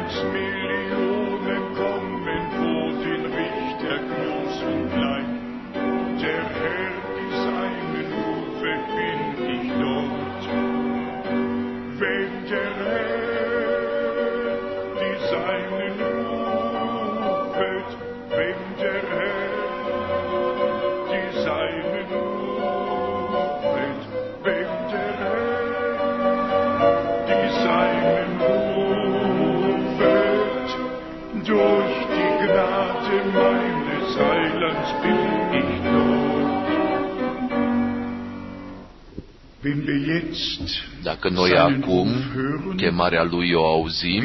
Volksmillionen kommen, wo den Richter groß und klein. Der Herr die Seinen rufe, bin ich dort. Wenn der Herr die Seinen rufet, wenn der Herr die Seinen rufet, wenn der Herr die Seinen rufet, durch die Gnade meines Heilands bin ich dort. Wenn wir jetzt Dacă noi acum chemarea Lui o auzim,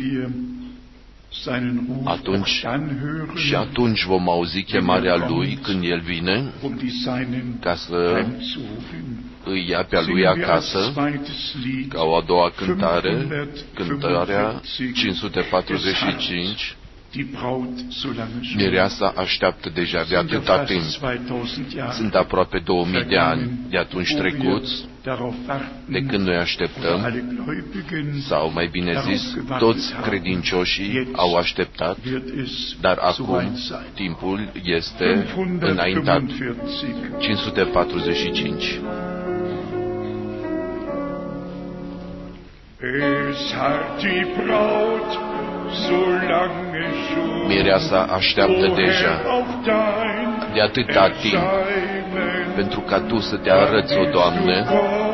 atunci și atunci vom auzi chemarea Lui când El vine, ca să îi ia pe-a Lui acasă, ca o a doua cântare, cântarea 545, Mireasa așteaptă deja de atâta timp. Sunt aproape 2000 de ani de atunci trecuți, de când noi așteptăm, sau mai bine zis, toți credincioșii au așteptat, dar acum timpul este înaintat. 545. Mireasa așteaptă deja de atâta timp pentru ca Tu să Te arăți, o Doamne,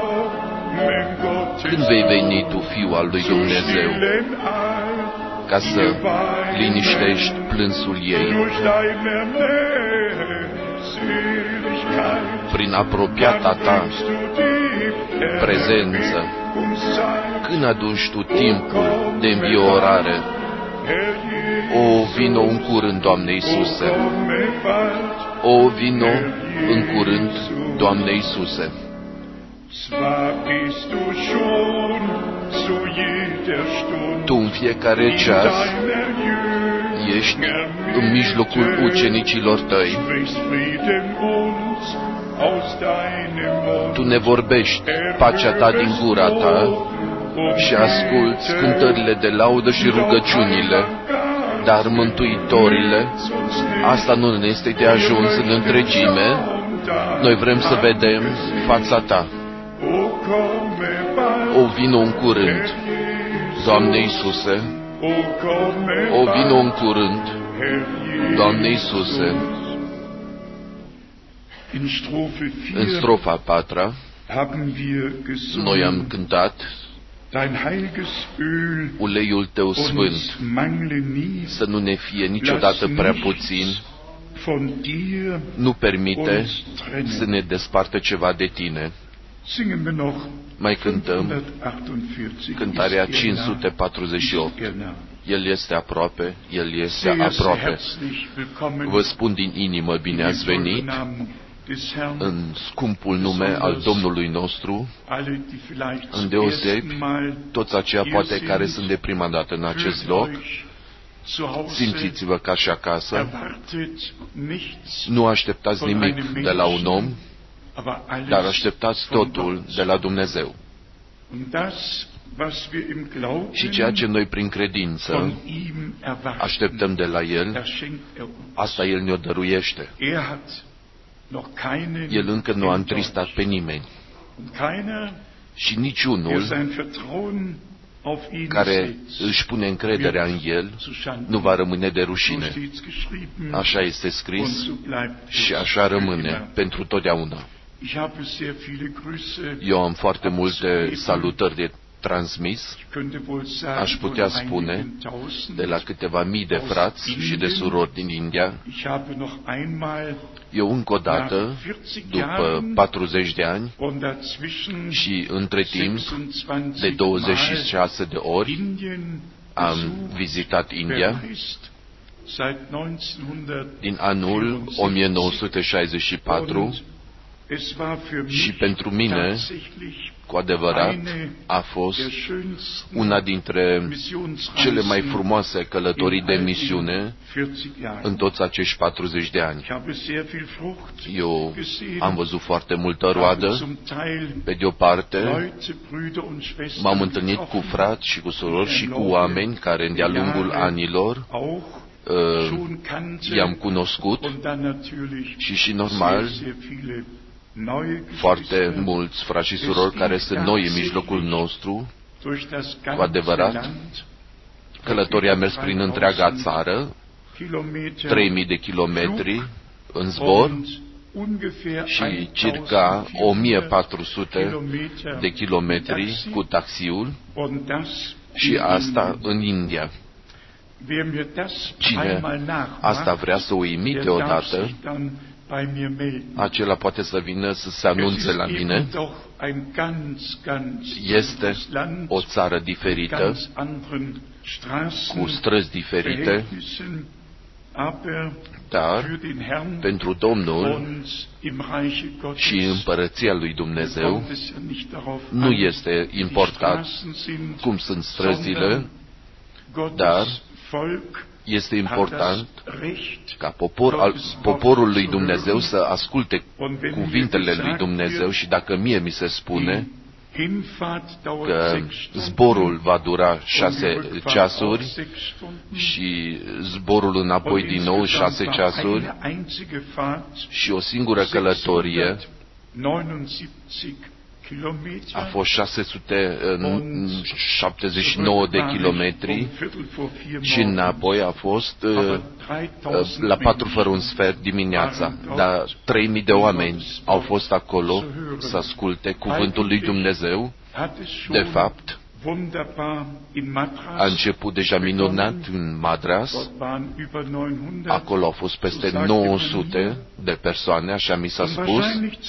când vei veni Tu, Fiul al lui Dumnezeu, ca să liniștești plânsul ei prin apropiata Ta prezență. Când aduci Tu timpul de înviorare, o, vino în curând, Doamne Iisuse! O, vino în curând, Doamne Iisuse! Tu în fiecare ceas ești în mijlocul ucenicilor Tăi. Tu ne vorbești pacea Ta din gura Ta și asculți cântările de laudă și rugăciunile, dar Mântuitorile, asta nu ne este de ajuns în întregime. Noi vrem să vedem fața Ta. O, vino în curând, Doamne Iisuse! O, vino în curând, Doamne Iisuse! În strofa 4 noi am cântat: Uleiul Tău sfânt să nu ne fie niciodată prea puțin, nu permite să ne despartă ceva de Tine. Mai cântăm cântarea 548. El este aproape, El este aproape. Vă spun din inimă, bine ați venit în scumpul nume al Domnului nostru, îndeosebi toți aceia poate care sunt de prima dată în acest loc. Simțiți-vă ca și acasă, nu așteptați nimic de la un om, dar așteptați totul de la Dumnezeu. Și ceea ce noi prin credință așteptăm de la El, asta El ne-o dăruiește. El încă nu a întristat pe nimeni. Și niciunul care își pune încrederea în El nu va rămâne de rușine. Așa este scris și așa rămâne pentru totdeauna. Eu am foarte multe salutări de transmis, aș putea spune, de la câteva mii de frați și de surori din India. Eu încă o dată, după 40 de ani și între timp de 26 de ori, am vizitat India din anul 1964 și pentru mine, cu adevărat, a fost una dintre cele mai frumoase călătorii de misiune în toți acești 40 de ani. Eu am văzut foarte multă roadă. Pe de o parte, m-am întâlnit cu frați și cu surori și cu oameni care, de-a lungul anilor, i-am cunoscut și normal, foarte mulți frați și surori care sunt noi în mijlocul nostru. Cu adevărat, călătoria a mers prin întreaga țară, 3000 de kilometri în zbor și circa 1400 de kilometri cu taxiul, și asta în India. Cine asta vrea să o imite odată, acela poate să vină să se anunțe la mine. Este o țară diferită, cu străzi diferite, dar pentru Domnul și împărăția lui Dumnezeu nu este important cum sunt străzile, dar este important ca poporul lui Dumnezeu să asculte cuvintele lui Dumnezeu. Și dacă mie mi se spune că zborul va dura 6 ceasuri și zborul înapoi din nou 6 ceasuri și o singură călătorie a fost 679 de kilometri și înapoi a fost la 4 fără un sfert dimineața. Dar 3000 de oameni au fost acolo să asculte cuvântul lui Dumnezeu. De fapt, a început deja minunat în Madras. Acolo au fost peste 900 de persoane, așa mi s-a spus.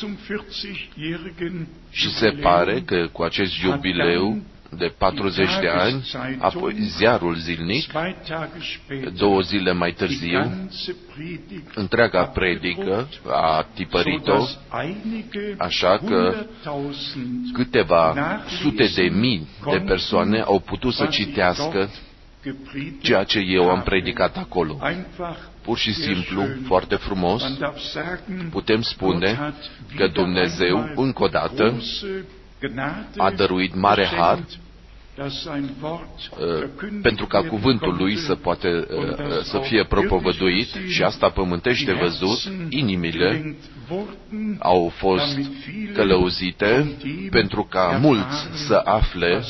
Și se pare că cu acest jubileu de 40 de ani, apoi ziarul zilnic, 2 zile mai târziu, întreaga predică a tipărit-o, așa că câteva sute de mii de persoane au putut să citească ceea ce eu am predicat acolo. Pur și simplu, foarte frumos, putem spune că Dumnezeu, încă o dată, a dăruit mare har pentru ca cuvântul lui să fie propovăduit, și asta pământește văzut. Inimile au fost călăuzite pentru ca mulți să afle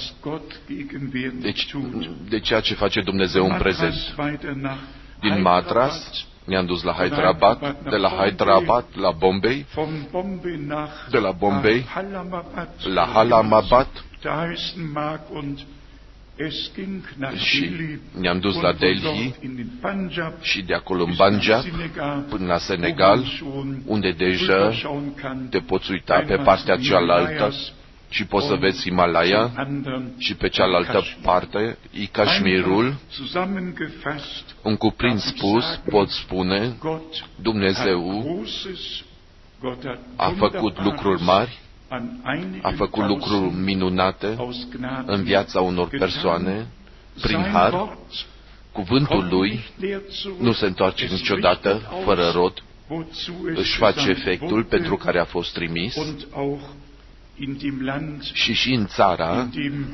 de ceea ce face Dumnezeu în prezent. Din Madras ne-am dus la Hyderabad, de la Hyderabad la Bombay, de la Bombay la Hallamabad și ne-am dus la Delhi și de acolo în Punjab până la Senegal, unde deja te poți uita pe partea cealaltă și poți să vezi Himalaya și pe cealaltă parte e Kashmirul. În cuprins spus, pot spune, Dumnezeu a făcut lucruri mari, a făcut lucruri minunate în viața unor persoane prin har. Cuvântul lui nu se întoarce niciodată fără rod, își face efectul pentru care a fost trimis. Și în țara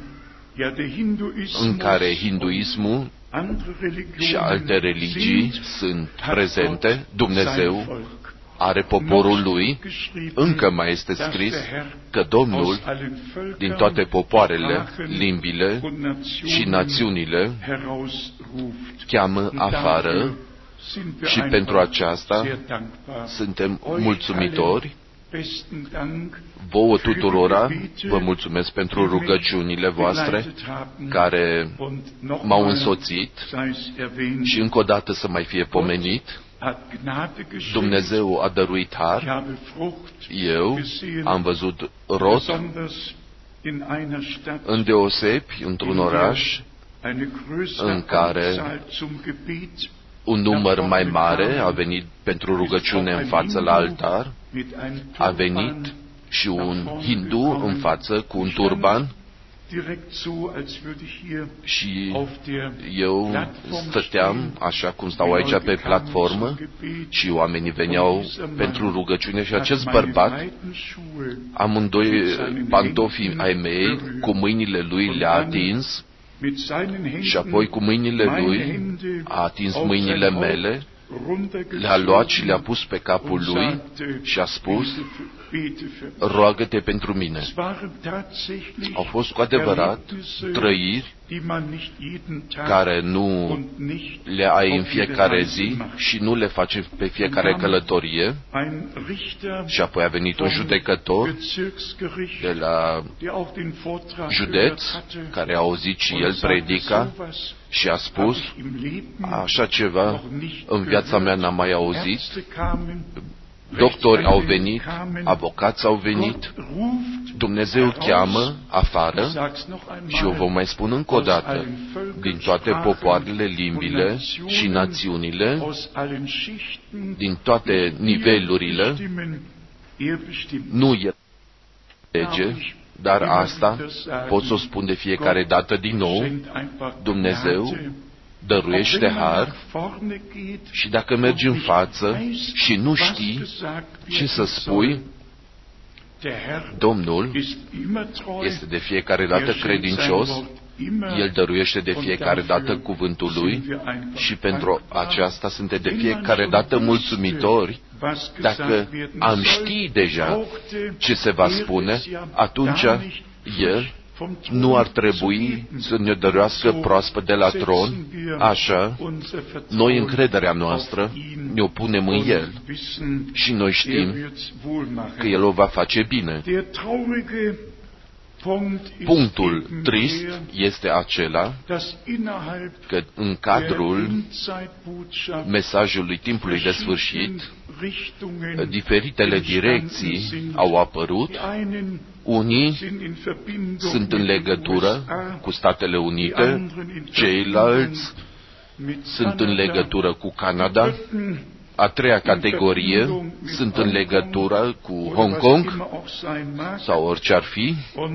în care hinduismul și alte religii sunt prezente, Dumnezeu are poporul lui. Încă mai este scris că Domnul din toate popoarele, limbile și națiunile cheamă afară, și pentru aceasta suntem mulțumitori. Vouă tuturora vă mulțumesc pentru rugăciunile voastre care m-au însoțit și încă o dată să mai fie pomenit. Dumnezeu a dăruit har. Eu am văzut rod îndeosebi într-un oraș în care un număr mai mare a venit pentru rugăciune în față la altar, a venit și un hindu în față cu un turban. Și eu stăteam așa cum stau aici pe platformă și oamenii veneau pentru rugăciune și acest bărbat, amândoi pantofii ai mei, cu mâinile lui le-a atins și apoi cu mâinile lui a atins mâinile mele, le-a luat și le-a pus pe capul lui și a spus: roagă-te pentru mine. Au fost cu adevărat trăiri care nu le ai în fiecare zi și nu le faci pe fiecare călătorie. Și apoi a venit un judecător de la județ care a auzit și el predica și a spus: așa ceva în viața mea n-am mai auzit. Doctori au venit, avocați au venit, Dumnezeu cheamă afară și eu vă mai spun încă o dată, din toate popoarele, limbile și națiunile, din toate nivelurile, nu e lege, dar asta pot să o spun de fiecare dată din nou, Dumnezeu dăruiește har și dacă mergi în față și nu știi ce să spui, Domnul este de fiecare dată credincios, El dăruiește de fiecare dată cuvântul Lui și pentru aceasta suntem de fiecare dată mulțumitori. Dacă am ști deja ce se va spune, atunci El nu ar trebui să ne dăruiască proaspăt de la tron, așa, noi încrederea noastră ne-o punem în El și noi știm că El o va face bine. Punctul trist este acela că în cadrul mesajului timpului de sfârșit, diferitele direcții au apărut. Unii sunt în legătură cu Statele Unite, ceilalți sunt în legătură cu Canada, a treia categorie sunt în legătură cu Hong Kong sau orice ar fi.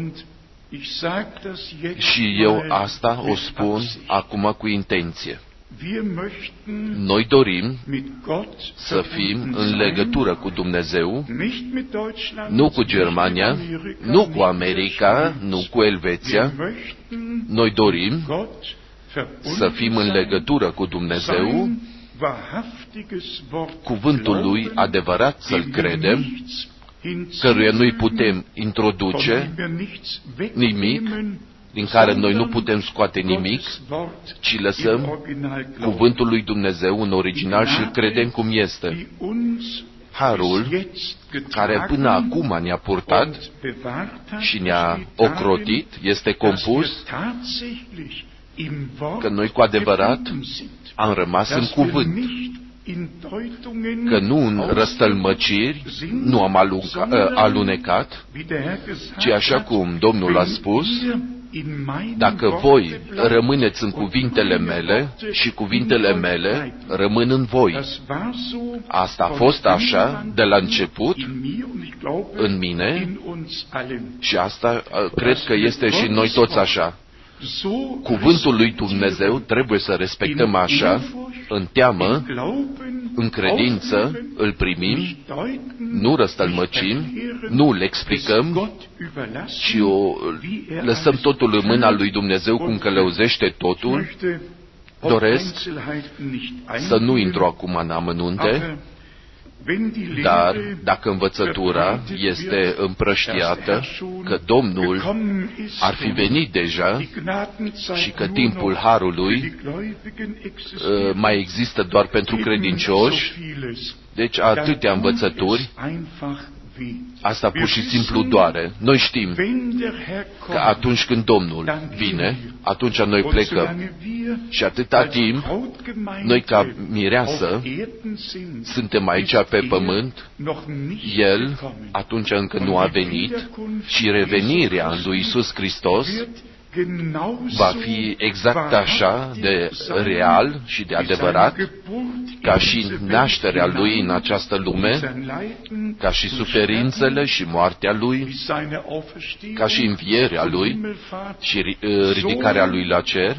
Și eu asta o spun acum cu intenție. Noi dorim să fim în legătură cu Dumnezeu, nu cu Germania, nu cu America, nu cu Elveția. Noi dorim să fim în legătură cu Dumnezeu, cuvântul Lui adevărat să-L credem, căruia nu-i putem introduce nimic, din care noi nu putem scoate nimic, ci lăsăm cuvântul lui Dumnezeu în original și îl credem cum este. Harul care până acum ne-a purtat și ne-a ocrotit este compus că noi cu adevărat am rămas în cuvânt, că nu în răstălmăciri nu am alunecat, ci așa cum Domnul a spus, dacă voi rămâneți în cuvintele mele și cuvintele mele rămân în voi. Asta a fost așa de la început în mine și asta cred că este și noi toți așa. Cuvântul lui Dumnezeu trebuie să respectăm așa, în teamă, în credință, îl primim, nu răstălmăcim, nu îl explicăm, ci o lăsăm totul în mâna lui Dumnezeu cum călăuzește totul. Doresc să nu intru acum în amănunte, dar dacă învățătura este împrăștiată că Domnul ar fi venit deja și că timpul Harului mai există doar pentru credincioși, deci atâtea învățături, asta pur și simplu doare. Noi știm că atunci când Domnul vine, atunci noi plecăm. Și atâta timp, noi ca mireasă suntem aici pe pământ, El atunci încă nu a venit și revenirea lui Iisus Hristos va fi exact așa de real și de adevărat ca și nașterea Lui în această lume, ca și suferințele și moartea Lui, ca și învierea Lui și ridicarea Lui la cer,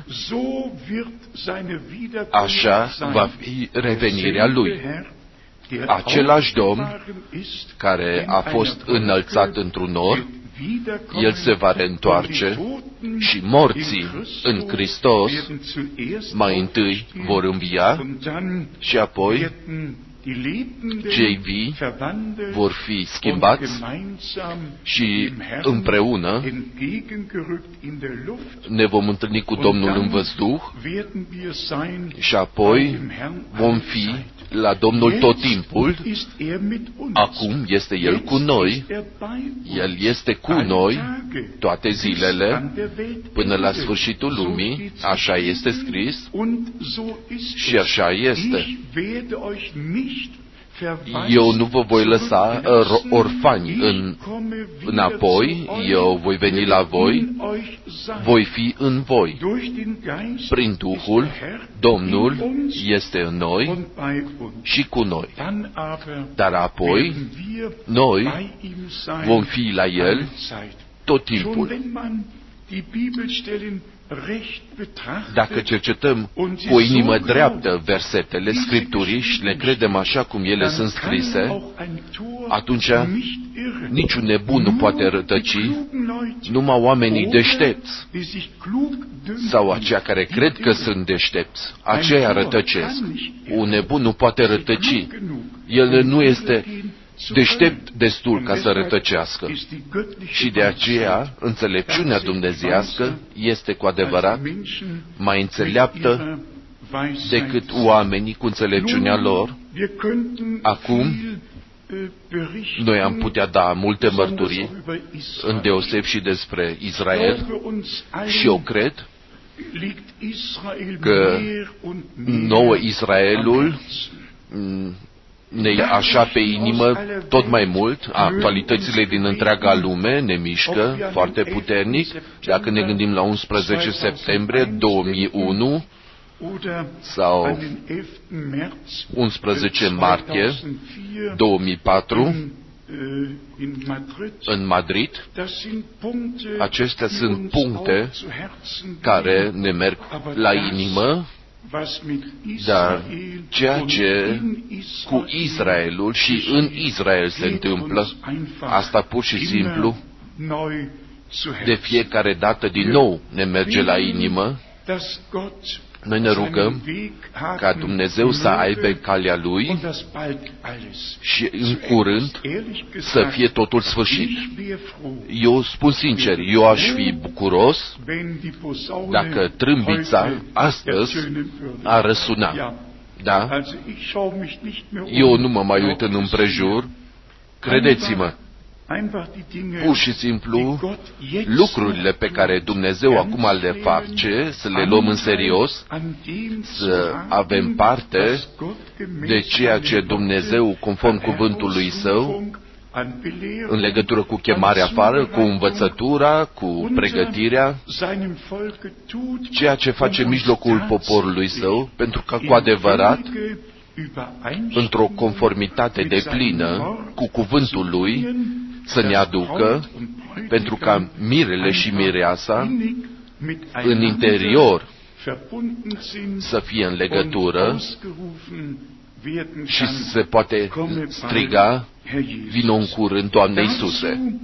așa va fi revenirea Lui. Același Domn care a fost înălțat într-un nor, El se va reîntoarce și morții în Hristos mai întâi vor învia și apoi cei vii vor fi schimbați și împreună ne vom întâlni cu Domnul în văzduh și apoi vom fi la Domnul tot timpul. Acum este El cu noi, El este cu noi toate zilele până la sfârșitul lumii, așa este scris și așa este. Eu nu vă voi lăsa orfani înapoi, eu voi veni la voi, voi fi în voi. Prin Duhul, Domnul este în noi și cu noi. Dar apoi, noi vom fi la El tot timpul. Dacă cercetăm cu o inimă dreaptă versetele Scripturii și le credem așa cum ele sunt scrise, atunci niciun nebun nu poate rătăci, numai oamenii deștepți sau aceia care cred că sunt deștepți, aceia rătăcesc. Un nebun nu poate rătăci. El nu este deștept destul ca să rătăcească. Și de aceea, înțelepciunea dumnezeiască este cu adevărat mai înțeleaptă decât oamenii cu înțelepciunea lor. Acum, noi am putea da multe mărturii, îndeoseb și despre Israel, și eu cred că nouă Israelul ne așa pe inimă tot mai mult, actualitățile din întreaga lume ne mișcă foarte puternic. Dacă ne gândim la 11 septembrie 2001 sau 11 martie 2004 în Madrid, acestea sunt puncte care ne merg la inimă. Dar ceea ce cu Israelul și în Israel se întâmplă, asta pur și simplu, de fiecare dată din nou ne merge la inimă. Noi ne rugăm ca Dumnezeu să aibă calea Lui și în curând să fie totul sfârșit. Eu spun sincer, eu aș fi bucuros dacă trâmbița astăzi ar răsuna. Da? Eu nu mă mai uit în împrejur, credeți-mă. Pur și simplu, lucrurile pe care Dumnezeu acum le face, să le luăm în serios, să avem parte de ceea ce Dumnezeu, conform cuvântului Său, în legătură cu chemarea afară, cu învățătura, cu pregătirea, ceea ce face în mijlocul poporului Său, pentru că cu adevărat, într-o conformitate deplină cu cuvântul Lui, să ne aducă, pentru ca mirele și mireasa în interior să fie în legătură și se poate striga, vino în curând, Doamne Iisuse.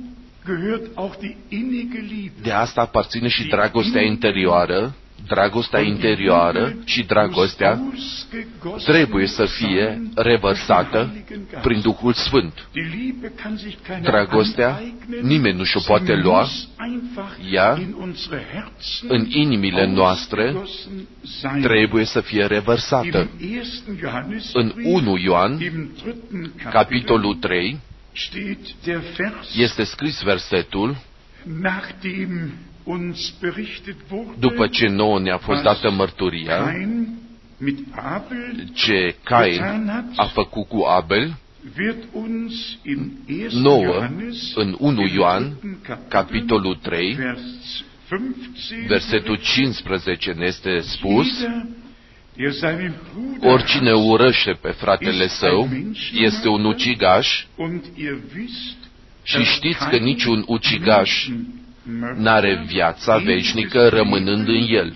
De asta aparține și dragostea interioară. Dragostea interioară și dragostea trebuie să fie revărsată prin Duhul Sfânt. Dragostea nimeni nu și-o poate lua, ea în inimile noastre trebuie să fie revărsată. În 1 Ioan, capitolul 3, este scris versetul: după ce nouă ne-a fost dată mărturia ce Cain a făcut cu Abel, nouă, în 1 Ioan, capitolul 3, versetul 15 ne este spus: Oricine urăște pe fratele său este un ucigaș și știți că niciun ucigaș n-are viața veșnică rămânând în el.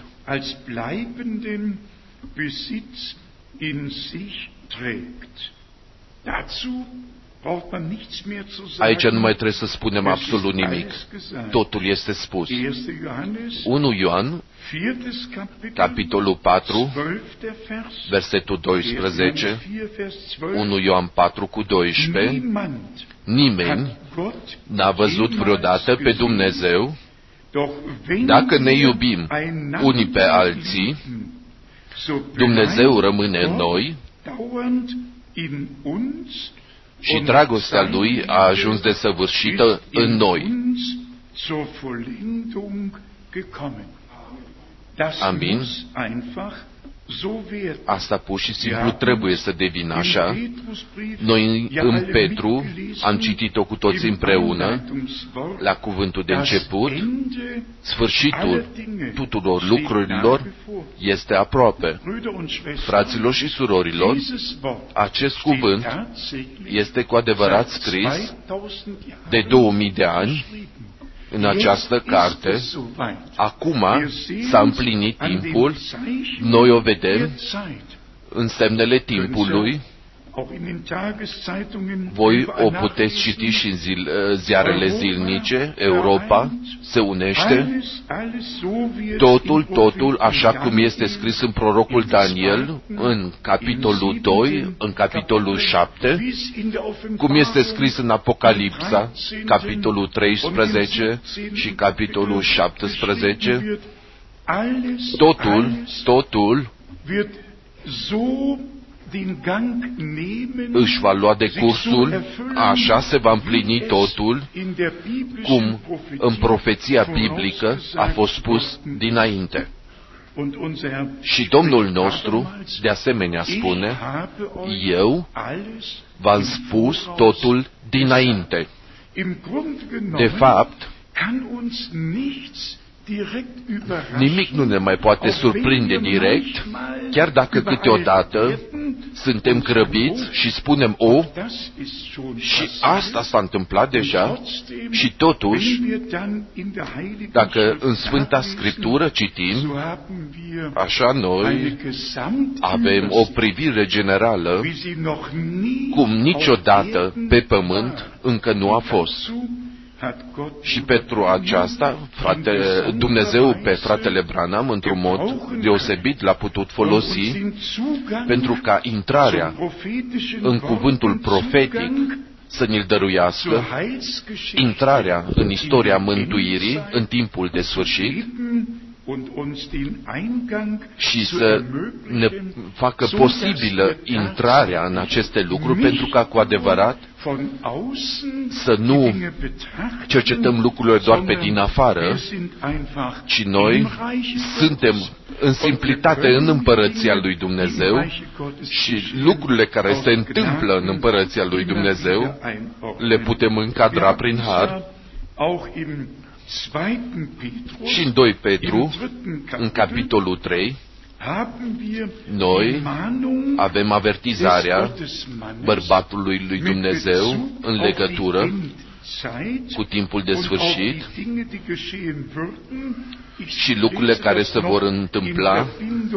Aici nu mai trebuie să spunem absolut nimic. Totul este spus. 1 Ioan, capitolul 4, versetul 12, 1 Ioan 4 cu 12, nimeni n-a văzut vreodată pe Dumnezeu. Dacă ne iubim unii pe alții, Dumnezeu rămâne în noi și dragostea Lui a ajuns desăvârșită în noi. Amin. Asta pur și simplu trebuie să devină așa. Noi în Petru am citit-o cu toți împreună, la cuvântul de început. Sfârșitul tuturor lucrurilor este aproape. Fraților și surorilor, acest cuvânt este cu adevărat scris de 2000 de ani în această carte. Acum s-a împlinit timpul, noi o vedem în semnele timpului. Voi o puteți citi și în ziarele zilnice. Europa se unește. Totul, așa cum este scris în prorocul Daniel, în capitolul 2, în capitolul 7, cum este scris în Apocalipsa, capitolul 13 și capitolul 17. Totul își va lua de cursul, așa se va împlini totul, cum în profeția biblică a fost spus dinainte. Și Domnul nostru, de asemenea, spune, eu v-am spus totul dinainte. De fapt, nimic nu ne mai poate surprinde direct, chiar dacă câteodată suntem grăbiți și spunem, și asta s-a întâmplat deja, și totuși, dacă în Sfânta Scriptură citim, așa noi avem o privire generală, cum niciodată pe pământ încă nu a fost. Și pentru aceasta, Dumnezeu pe fratele Branham, într-un mod deosebit, l-a putut folosi pentru ca intrarea în cuvântul profetic să ne-l dăruiască, intrarea în istoria mântuirii în timpul de sfârșit și să ne facă posibilă intrarea în aceste lucruri, pentru ca cu adevărat să nu cercetăm lucrurile doar pe din afară, ci noi suntem în simplitate în împărăția lui Dumnezeu și lucrurile care se întâmplă în împărăția lui Dumnezeu le putem încadra prin har. Și în 2 Petru, în capitolul 3, noi avem avertizarea bărbatului lui Dumnezeu în legătură cu timpul de sfârșit și lucrurile care se vor întâmpla.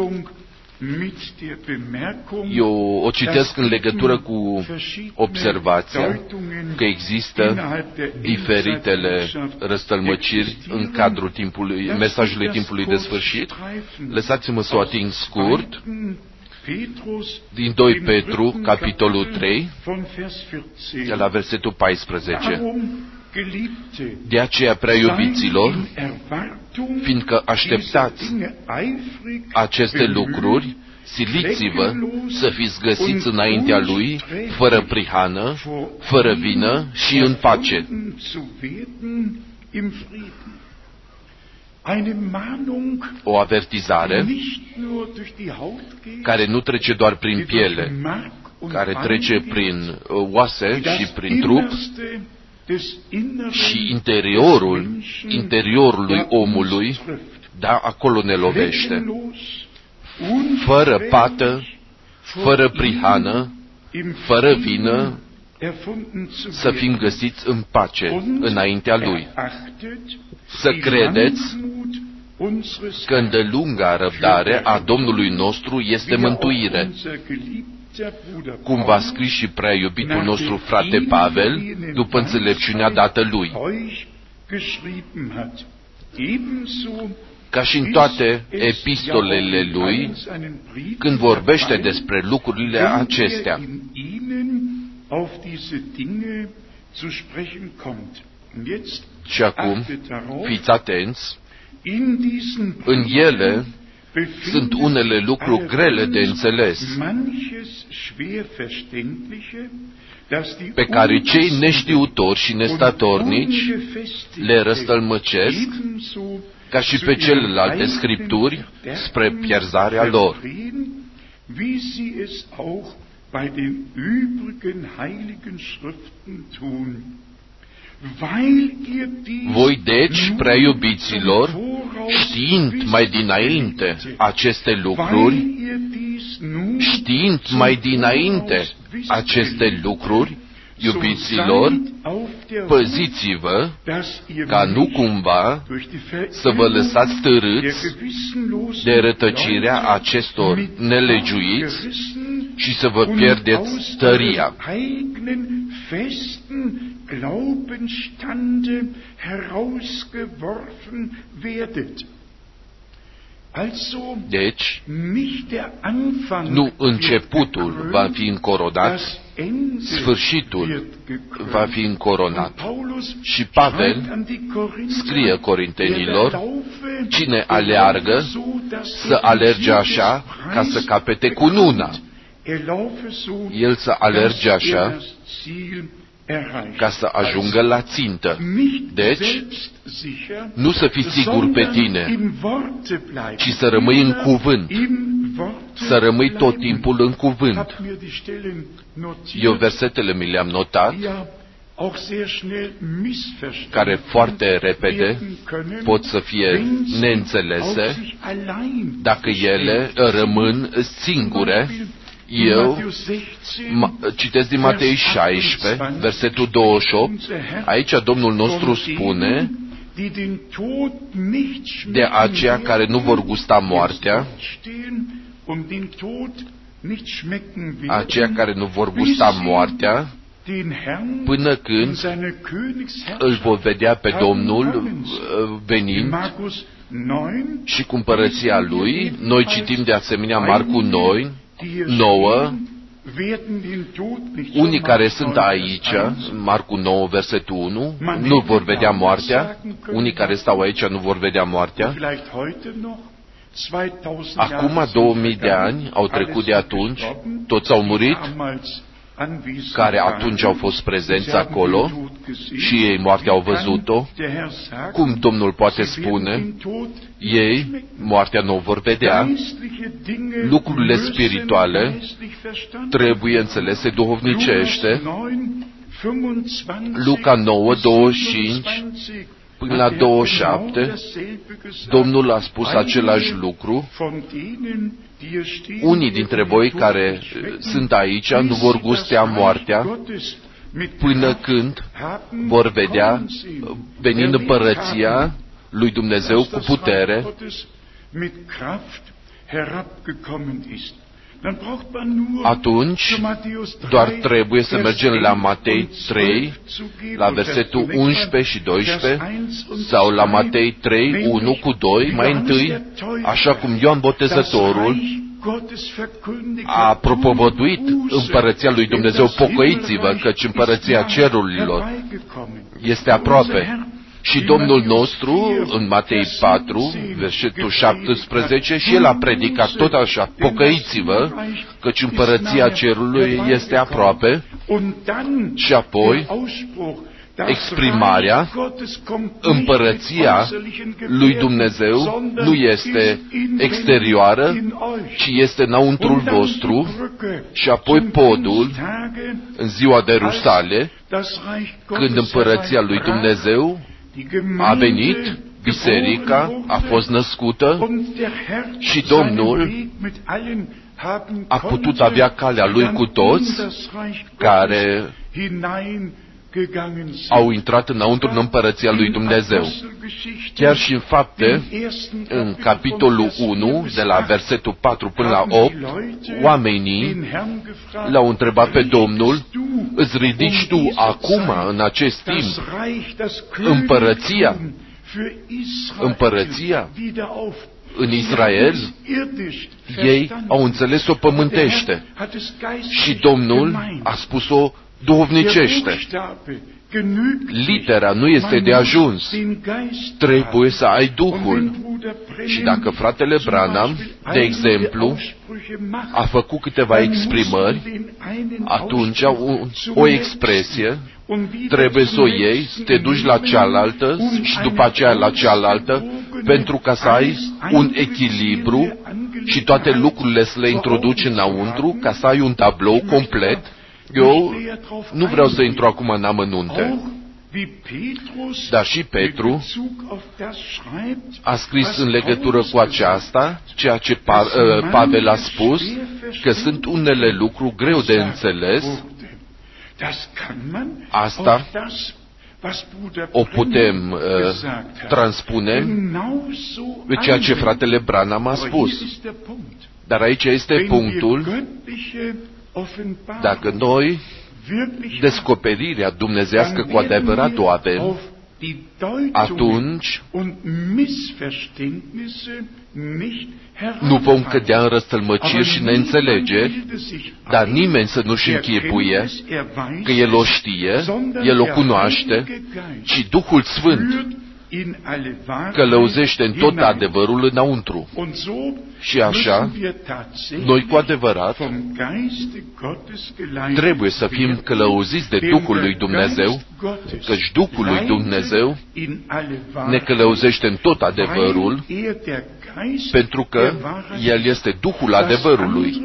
Eu o citesc în legătură cu observația că diferitele răstălmăciri în cadrul mesajului timpului de sfârșit. Lăsați-mă să o ating scurt. Din 2 Petru, capitolul 3, de la versetul 14. De aceea, prea iubiților, fiindcă așteptați aceste lucruri, siliți-vă să fiți găsiți înaintea Lui, fără prihană, fără vină și în pace. O avertizare care nu trece doar prin piele, care trece prin oase și prin trup, și interiorul lui omului, da, acolo ne lovește. fără pată, fără prihană, fără vină, să fim găsiți în pace înaintea Lui. Să credeți că îndelunga răbdare a Domnului nostru este mântuire. Cum v-a scris și prea iubitul nostru frate Pavel, după înțelepciunea dată lui. Ca și în toate epistolele lui, când vorbește despre lucrurile acestea. Și acum, fiți atenți, în ele sunt unele lucruri grele de înțeles, pe care cei neștiutori și nestatornici le răstălmăcesc, ca și pe celelalte scripturi, spre pierzarea lor. Voi deci, prea iubiților, știind mai dinainte aceste lucruri, iubiților, păziți-vă ca nu cumva să vă lăsați târâți de rătăcirea acestor nelegiuiți și să vă pierdeți tăria. Deci, nu începutul va fi încoronat, sfârșitul va fi încoronat. Și Pavel scrie Corintenilor, cine aleargă, să alerge așa ca să capete cununa. El să alerge așa ca să ajungă la țintă. Deci, nu să fii sigur pe tine, ci să rămâi în cuvânt. Să rămâi tot timpul în cuvânt. Eu versetele mi le-am notat, care foarte repede pot să fie neînțelese dacă ele rămân singure. Eu citesc din Matei 16, versetul 28, aici Domnul nostru spune, de aceia care nu vor gusta moartea, până când îl vor vedea pe Domnul venind și cu împărăția Lui. Noi citim de asemenea Marcu 9, unii care sunt aici, Marcu 9, versetul 1, nu vor vedea moartea, unii care stau aici nu vor vedea moartea. Acum 2000 de ani au trecut de atunci, toți au murit, care atunci au fost prezenți acolo și ei moartea au văzut-o. Cum Domnul poate spune, ei moartea nu o vor vedea. Lucrurile spirituale trebuie înțelese duhovnicește. Luca 9, 25 până la 27, Domnul a spus același lucru. Unii dintre voi care sunt aici nu vor gustea moartea până când vor vedea venind împărăția lui Dumnezeu cu putere. Atunci doar trebuie să mergem la Matei 3, la versetul 11 și 12, sau la Matei 3, 1 cu 2, mai întâi, așa cum Ioan Botezătorul a propovăduit împărăția lui Dumnezeu, pocăiți-vă, căci împărăția cerurilor este aproape. Și Domnul nostru, în Matei 4, versetul 17, și El a predicat tot așa, pocăiți-vă, căci împărăția cerului este aproape. Și apoi, exprimarea, împărăția lui Dumnezeu nu este exterioară, ci este înăuntrul vostru. Și apoi podul, în ziua de Rusale, când împărăția lui Dumnezeu a venit, biserica a fost născută și Domnul a putut avea calea Lui cu toți care au intrat înăuntru în împărăția lui Dumnezeu. Chiar și în Fapte, în capitolul 1, de la versetul 4 până la 8, oamenii l-au întrebat pe Domnul: îți ridici tu acum, în acest timp, împărăția în Israel? Ei au înțeles-o pământește și Domnul a spus-o duhovnicește. Litera nu este de ajuns. Trebuie să ai Duhul. Și dacă fratele Branham, de exemplu, a făcut câteva exprimări, atunci o expresie trebuie să o iei, să te duci la cealaltă și după aceea la cealaltă, pentru ca să ai un echilibru și toate lucrurile să le introduci înăuntru, ca să ai un tablou complet. Eu nu vreau să intru acum în amănunte, dar și Petru a scris în legătură cu aceasta, ceea ce Pavel a spus, că sunt unele lucruri greu de înțeles. Asta o putem transpune pe ceea ce fratele Branham a spus. Dar aici este punctul: dacă noi descoperirea dumnezeiască cu adevărat o avem, atunci nu vom cădea în răstălmăciri și neînțelegeri, dar nimeni să nu-și închipuie că El o știe, El o cunoaște, ci Duhul Sfânt călăuzește în tot adevărul înăuntru. Și așa, noi cu adevărat trebuie să fim călăuziți de Duhul lui Dumnezeu, căci Duhul lui Dumnezeu ne călăuzește în tot adevărul, pentru că El este Duhul adevărului.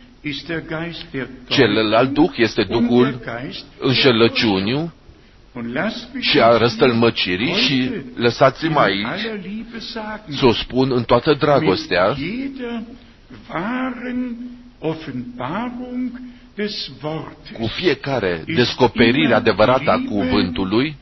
Celălalt Duh este Duhul înșelăciunii și a răstălmăcirii și lăsați-mă aici să o spun în toată dragostea, cu fiecare descoperire adevărată a cuvântului,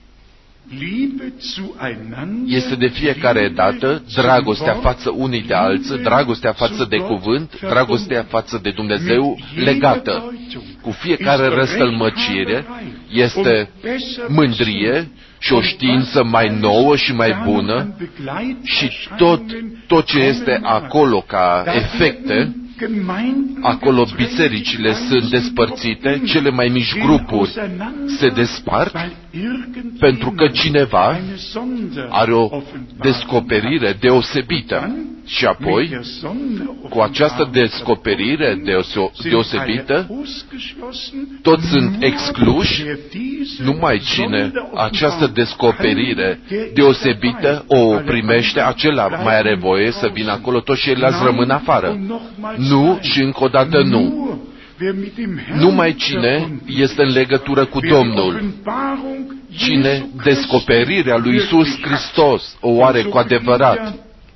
este de fiecare dată dragostea față unii de alții, dragostea față de cuvânt, dragostea față de Dumnezeu legată. Cu fiecare răstălmăcire este mândrie și o știință mai nouă și mai bună și tot ce este acolo ca efecte. Acolo bisericile sunt despărțite, cele mai mici grupuri se despart, pentru că cineva are o descoperire deosebită. Și apoi, cu această descoperire deosebită, toți sunt excluși, numai cine această descoperire deosebită o primește, acela mai are voie să vină acolo, toți ceilalți rămân afară. Nu și încă o dată nu. Numai cine este în legătură cu Domnul, cine descoperirea lui Iisus Hristos o are cu adevărat.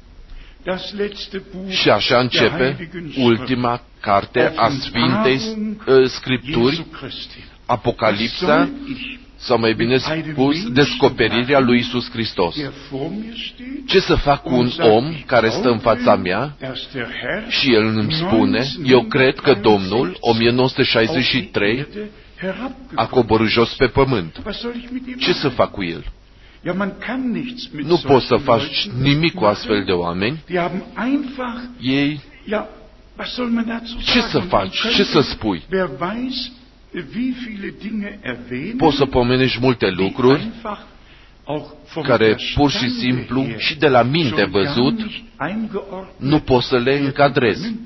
Și așa începe ultima carte a Sfintei Scripturi, Apocalipsa, sau mai bine spus, descoperirea lui Iisus Hristos. Ce să fac cu un om care stă în fața mea și el îmi spune: eu cred că Domnul, 1963, a coborât jos pe pământ. Ce să fac cu el? Nu poți să faci nimic cu astfel de oameni. Ei, ce să faci? Ce să spui? Poți să pomenești multe lucruri care pur și simplu și de la minte văzut nu poți să le încadrezi.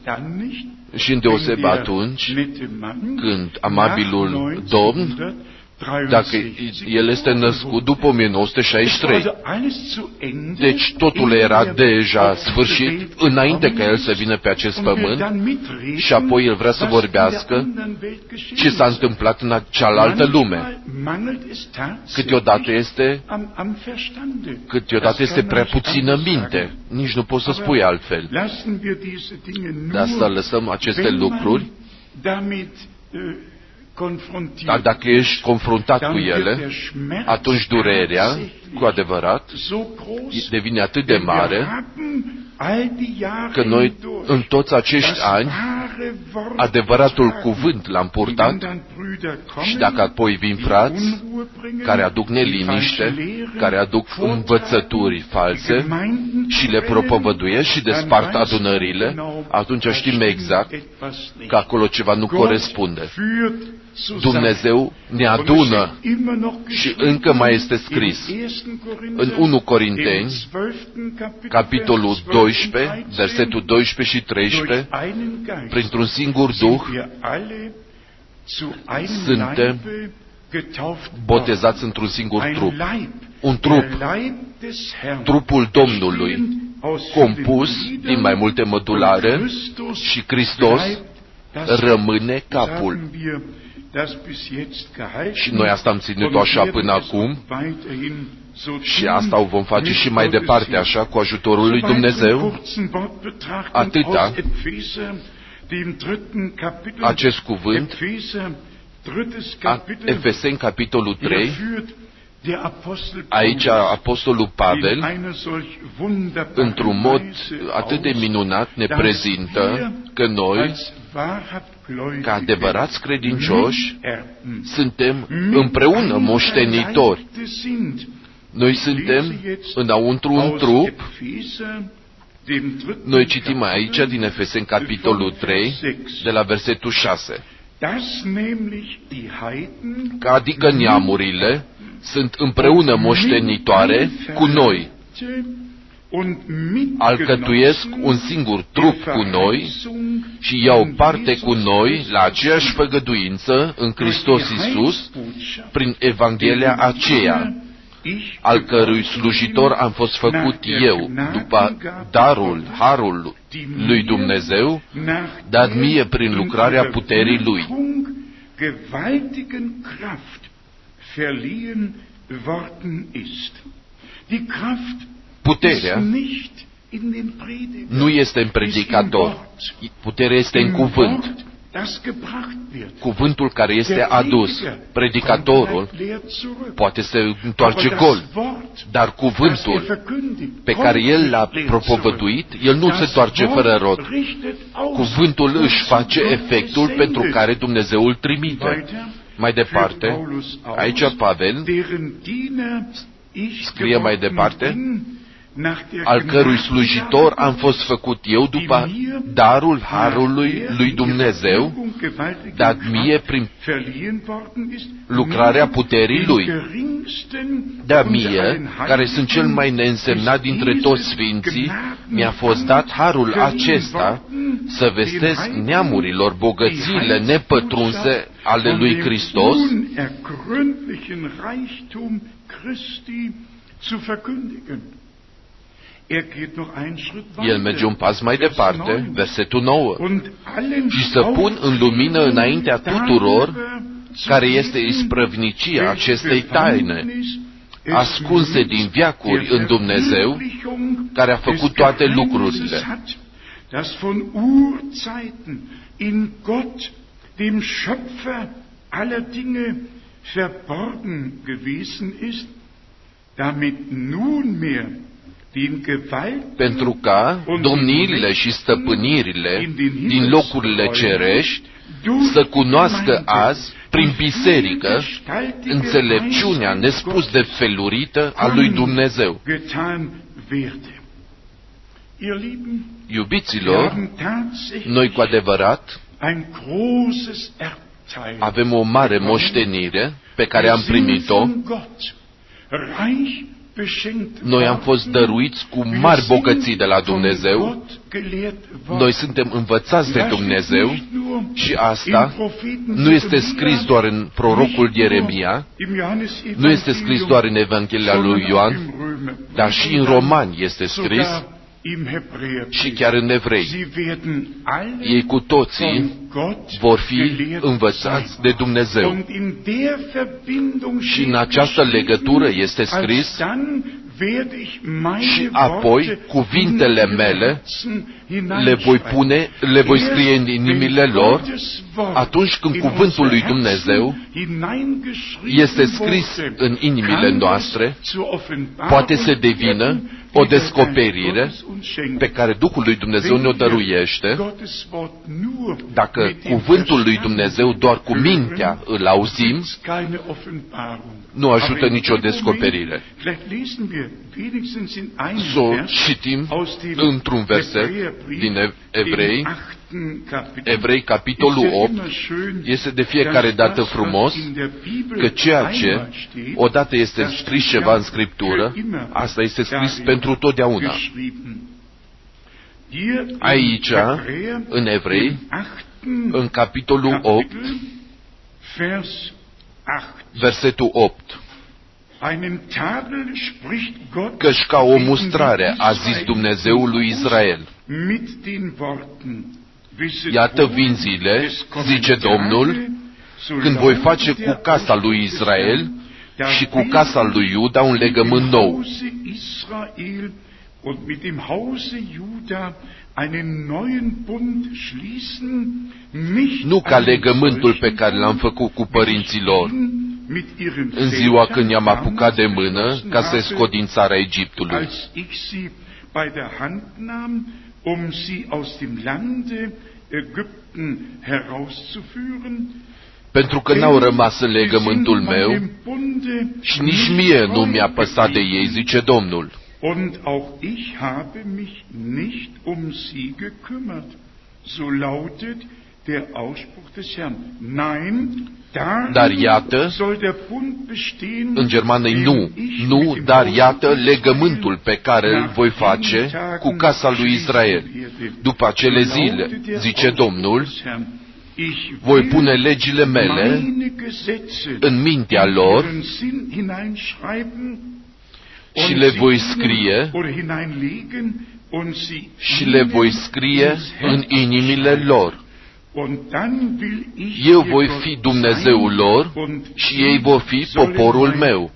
Și îndeoseb atunci când amabilul Domn dacă el este născut după 1963. Deci totul era deja sfârșit înainte ca el să vină pe acest pământ și apoi el vrea să vorbească ce s-a întâmplat în cealaltă lume. Câteodată este prea puțină minte. Nici nu poți să spui altfel. De asta lăsăm aceste lucruri. Dar dacă ești confruntat cu ele, atunci durerea, cu adevărat, devine atât de mare că noi, în toți acești ani, adevăratul cuvânt l-am purtat și dacă apoi vin frați care aduc neliniște, care aduc învățături false și le propovăduiesc și despart adunările, atunci știm exact că acolo ceva nu corespunde. Dumnezeu ne adună și încă mai este scris în 1 Corinteni, capitolul 12, versetul 12 și 13, printr-un singur Duh suntem botezați într-un singur trup. Un trup, trupul Domnului, compus din mai multe mădulare și Hristos rămâne capul. Și noi asta am ținut-o așa până acum și asta o vom face și mai departe așa, cu ajutorul lui Dumnezeu. Atâta, acest cuvânt, Efeseni, capitolul 3, aici Apostolul Pavel, într-un mod atât de minunat, ne prezintă că noi, ca adevărați credincioși, suntem împreună moștenitori. Noi suntem înăuntru un trup. Noi citim aici din Efeseni capitolul 3, de la versetul 6. Că adică neamurile sunt împreună moștenitoare cu noi, alcătuiesc un singur trup cu noi și iau parte cu noi la aceeași făgăduință în Hristos Iisus prin Evanghelia aceea, al cărui slujitor am fost făcut eu, după darul, harul lui Dumnezeu, dat mie prin lucrarea puterii Lui. Puterea nu este în predicator, puterea este în cuvânt. Cuvântul care este adus, predicatorul poate să întoarce gol, dar cuvântul pe care el l-a propovăduit, el nu se întoarce fără rod. Cuvântul își face efectul pentru care Dumnezeu îl trimite. Mai departe, aici Pavel scrie mai departe, al cărui slujitor am fost făcut eu după darul harului lui Dumnezeu, dat mie prin lucrarea puterii Lui. De-a mie, care sunt cel mai neînsemnat dintre toți sfinții, mi-a fost dat harul acesta să vestesc neamurilor bogățiile nepătrunse ale lui Hristos, el merge un pas mai departe, versetul 9, și să pun în lumină înaintea tuturor care este isprăvnicia acestei taine, ascunse din veacuri în Dumnezeu, care a făcut toate lucrurile. Pentru ca domniile și stăpânirile din locurile cerești să cunoască azi, prin biserică, înțelepciunea nespus de felurită a lui Dumnezeu. Iubiților, noi cu adevărat avem o mare moștenire pe care am primit-o. Noi am fost dăruiți cu mari bogății de la Dumnezeu. Noi suntem învățați de Dumnezeu Și asta nu este scris doar în prorocul Ieremia, nu este scris doar în Evanghelia lui Ioan, dar și în Romani este scris și chiar în Evrei. Ei cu toții vor fi învățați de Dumnezeu. Și în această legătură este scris: și apoi cuvintele mele le voi scrie în inimile lor. Atunci când cuvântul lui Dumnezeu este scris în inimile noastre, poate să devină o descoperire pe care Duhul lui Dumnezeu ne-o dăruiește. Dacă cuvântul lui Dumnezeu doar cu mintea îl auzim, nu ajută nicio descoperire. Să citim într-un verset din Evrei, capitolul 8, este de fiecare dată frumos că ceea ce odată este scris ceva în Scriptură, asta este scris pentru totdeauna. Aici, în Evrei, în capitolul 8, versetul 8, căci ca o mustrare a zis Dumnezeul lui Israel: iată vin zile, zice Domnul, când voi face cu casa lui Israel și cu casa lui Iuda un legământ nou. Nu ca legământul pe care l-am făcut cu părinții lor în ziua când i-am apucat de mână ca să scot din țara Egiptului, pentru că n-au rămas în legământul meu și nici mie nu mi-a păsat de ei, zice Domnul. Und auch ich habe mich nicht sie gekümmert. So lautet der Ausspruch des Herrn. Nein, dar iată, în germană nu, dar iată legământul pe care îl voi face cu casa lui Israel. După acele zile, zice Domnul, voi pune legile mele în mintea lor și le voi scrie în inimile lor. Eu voi fi Dumnezeul lor și ei vor fi poporul meu.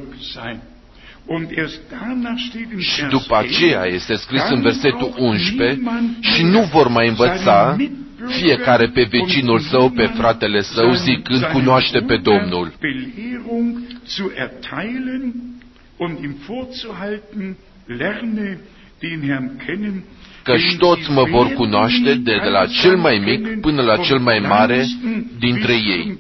Și după aceea este scris în versetul 11, și nu vor mai învăța fiecare pe vecinul său, pe fratele său, zicând: cunoaște pe Domnul. Căci toți mă vor cunoaște, de la cel mai mic până la cel mai mare dintre ei.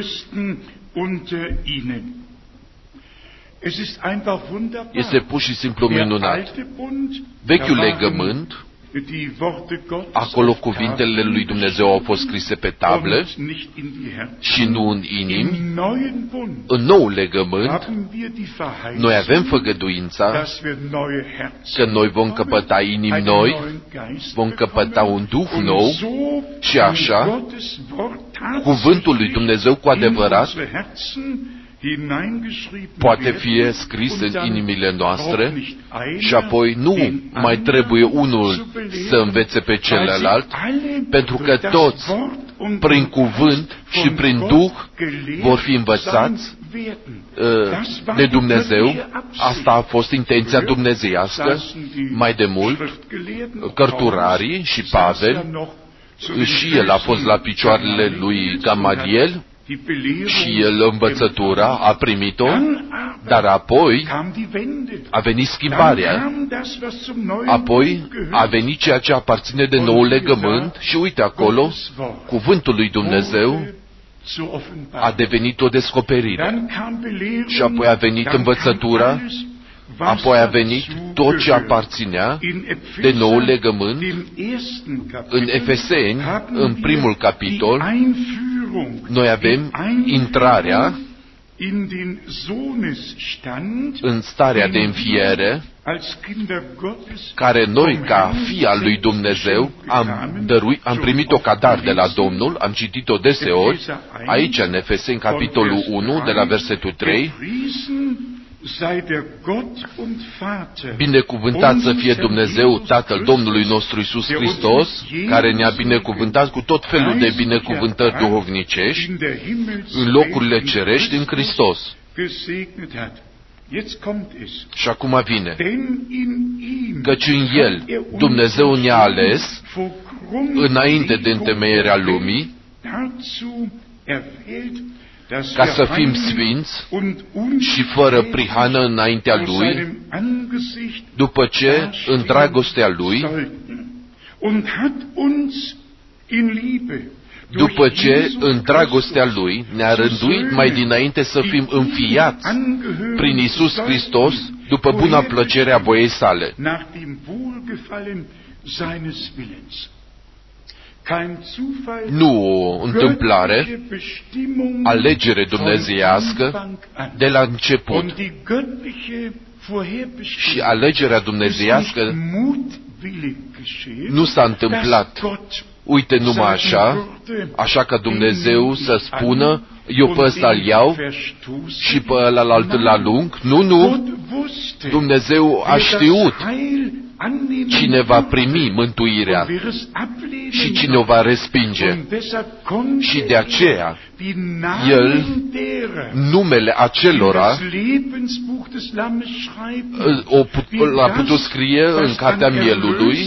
Este pur și simplu minunat. Vechiul legământ, acolo cuvintele lui Dumnezeu au fost scrise pe table și nu în inimi. În nou legământ, noi avem făgăduința că noi vom căpăta inimi noi, vom căpăta un duh nou și așa, cuvântul lui Dumnezeu cu adevărat poate fi scris în inimile noastre și apoi nu mai trebuie unul să învețe pe celălalt, pentru că toți, prin cuvânt și prin Duh, vor fi învățați de Dumnezeu. Asta a fost intenția dumnezeiască. Mai de mult, cărturarii și Pavel, și el a fost la picioarele lui Gamaliel, și el învățătura a primit-o, dar apoi a venit schimbarea. Apoi a venit ceea ce aparține de nou legământ și uite acolo, cuvântul lui Dumnezeu a devenit o descoperire. Și apoi a venit învățătura, apoi a venit tot ce aparținea de nou legământ. În Efeseni, în primul capitol, noi avem intrarea în starea de înfiere, care noi, ca fii al lui Dumnezeu, am primit-o ca dar de la Domnul, am citit-o deseori, aici în Efeseni, capitolul 1, de la versetul 3, binecuvântat să fie Dumnezeu, Tatăl Domnului nostru Iisus Hristos, care ne-a binecuvântat cu tot felul de binecuvântări duhovnicești în locurile cerești în Hristos. Și acum vine, căci în El Dumnezeu ne-a ales înainte de întemeierea lumii, ca să fim sfinți și fără prihană înaintea Lui, după ce, în dragostea Lui, ne-a rânduit mai dinainte să fim înfiați prin Iisus Hristos, după buna plăcere a voiei sale. Nu o întâmplare, alegere dumnezeiască de la început. Și alegerea dumnezeiască nu s-a întâmplat, uite numai așa ca Dumnezeu să spună, eu pe ăsta îl iau și pe ălalt îl alung. Nu. Dumnezeu a știut cine va primi mântuirea și cine o va respinge. Și de aceea, El, numele acelora, l-a putut scrie în Cartea Mielului,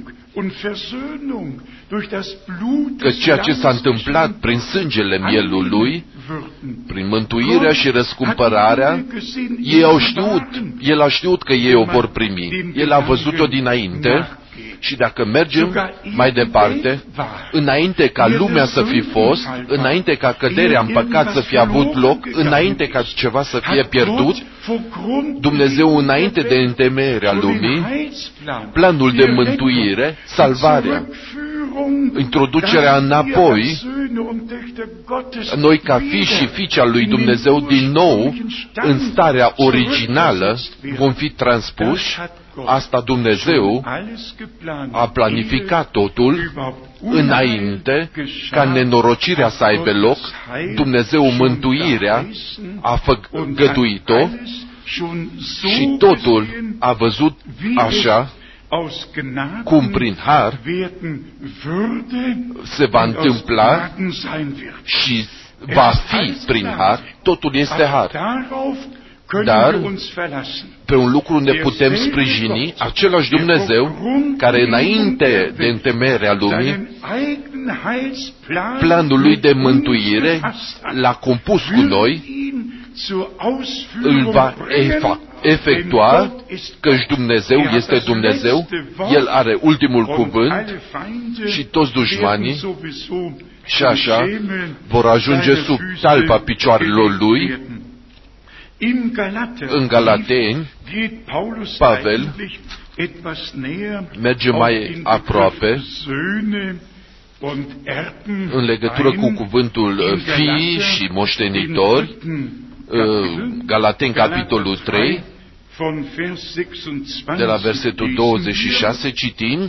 că ceea ce s-a întâmplat prin sângele Mielului, prin mântuirea și răscumpărarea, El a știut că ei o vor primi. El a văzut-o dinainte și dacă mergem mai departe, înainte ca lumea să fi fost, înainte ca căderea în păcat să fie avut loc, înainte ca ceva să fie pierdut, Dumnezeu, înainte de întemeierea lumii, planul de mântuire, salvarea, introducerea înapoi, noi ca fii și fiice al lui Dumnezeu din nou, în starea originală, vom fi transpuși. Asta Dumnezeu a planificat totul înainte ca nenorocirea să aibă loc. Dumnezeu mântuirea a făgăduit-o și totul a văzut așa cum prin har se va întâmpla și va fi prin har. Totul este har. Dar pe un lucru ne putem sprijini, același Dumnezeu care înainte de întemeierea lumii, planul Lui de mântuire l-a compus cu noi, îl va efectua, căci Dumnezeu este Dumnezeu, El are ultimul cuvânt și toți dușmanii și așa vor ajunge sub talpa picioarelor Lui. În Galateni, Pavel merge mai aproape în legătură cu cuvântul fii și moștenitori. Galateni, capitolul 3, de la versetul 26, citim,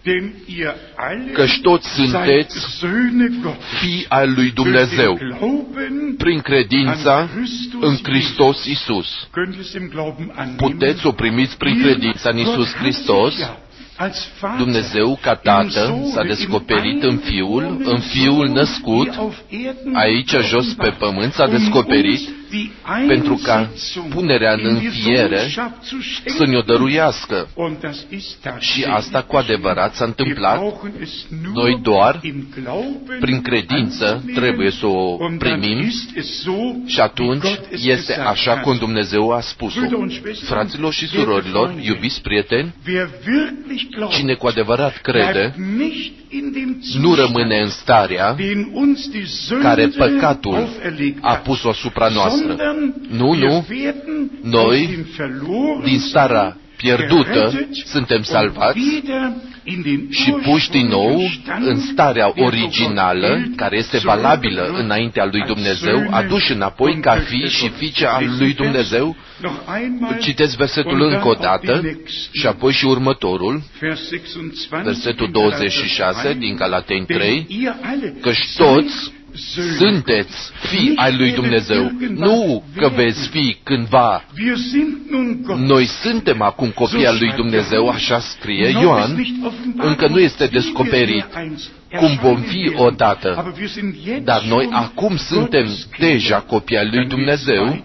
căci toți sunteți fii ai lui Dumnezeu, prin credința în Hristos Iisus. Puteți o primiți prin credința în Iisus Hristos. Dumnezeu, ca Tată, s-a descoperit în Fiul născut, aici jos pe pământ s-a descoperit, pentru ca punerea în înfiere să ne-o dăruiască. Și asta cu adevărat s-a întâmplat. Noi doar, prin credință, trebuie să o primim și atunci este așa cum Dumnezeu a spus-o. Fraților și surorilor, iubiți prieteni, cine cu adevărat crede, nu rămâne în starea care păcatul a pus-o asupra noastră. Nu. Noi, din starea pierdută, suntem salvați și puși din nou în starea originală, care este valabilă înaintea lui Dumnezeu, aduși înapoi ca fii și fiice al lui Dumnezeu. Citesc versetul încă o dată și apoi și următorul, versetul 26 din Galateni 3, căci toți sunteți fii ai lui Dumnezeu, nu că veți fi cândva. Noi suntem acum copii al lui Dumnezeu, așa scrie Ioan, încă nu este descoperit cum vom fi odată, dar noi acum suntem deja copii al lui Dumnezeu.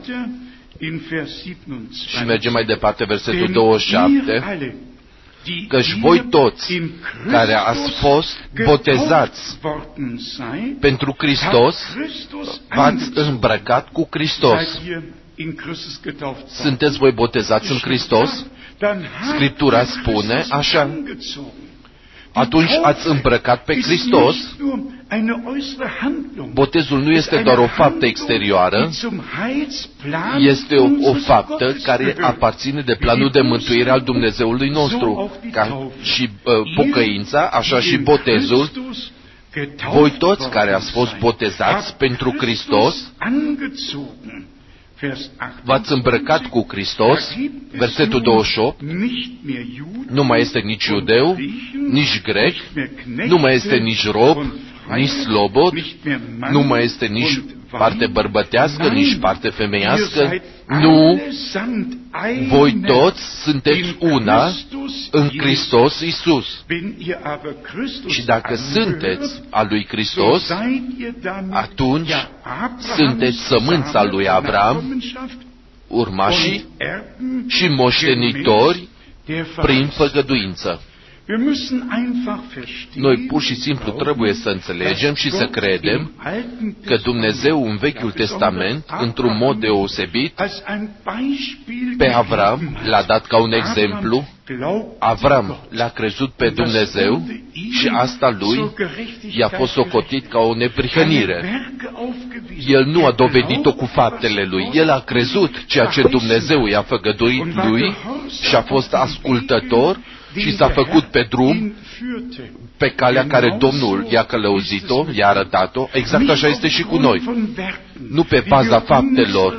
Și mergem mai departe, versetul 27, căci voi toți care ați fost botezați pentru Hristos, v-ați îmbrăcat cu Hristos. Sunteți voi botezați în Hristos? Scriptura spune așa. Atunci ați îmbrăcat pe Hristos. Botezul nu este doar o faptă exterioară, este o faptă care aparține de planul de mântuire al Dumnezeului nostru, ca și pocăința, așa și botezul. Voi toți care ați fost botezați pentru Hristos, v-ați îmbrăcat cu Hristos, versetul 28, nu mai este nici iudeu, nici grec, nu mai este nici rob, nici slobod, nu mai este nici parte bărbătească, nici parte femeiască. Nu, voi toți sunteți una în Hristos Iisus. Și dacă sunteți al lui Hristos, atunci sunteți sămânța lui Avram, urmașii și moștenitori prin făgăduință. Noi pur și simplu trebuie să înțelegem și să credem că Dumnezeu în Vechiul Testament, într-un mod deosebit, pe Avram l-a dat ca un exemplu. Avram l-a crezut pe Dumnezeu și asta lui i-a fost socotit ca o neprihănire. El nu a dovedit-o cu faptele lui. El a crezut ceea ce Dumnezeu i-a făgăduit lui și a fost ascultător și s-a făcut pe drum, pe calea care Domnul i-a călăuzit-o, i-a arătat-o. Exact așa este și cu noi. Nu pe baza faptelor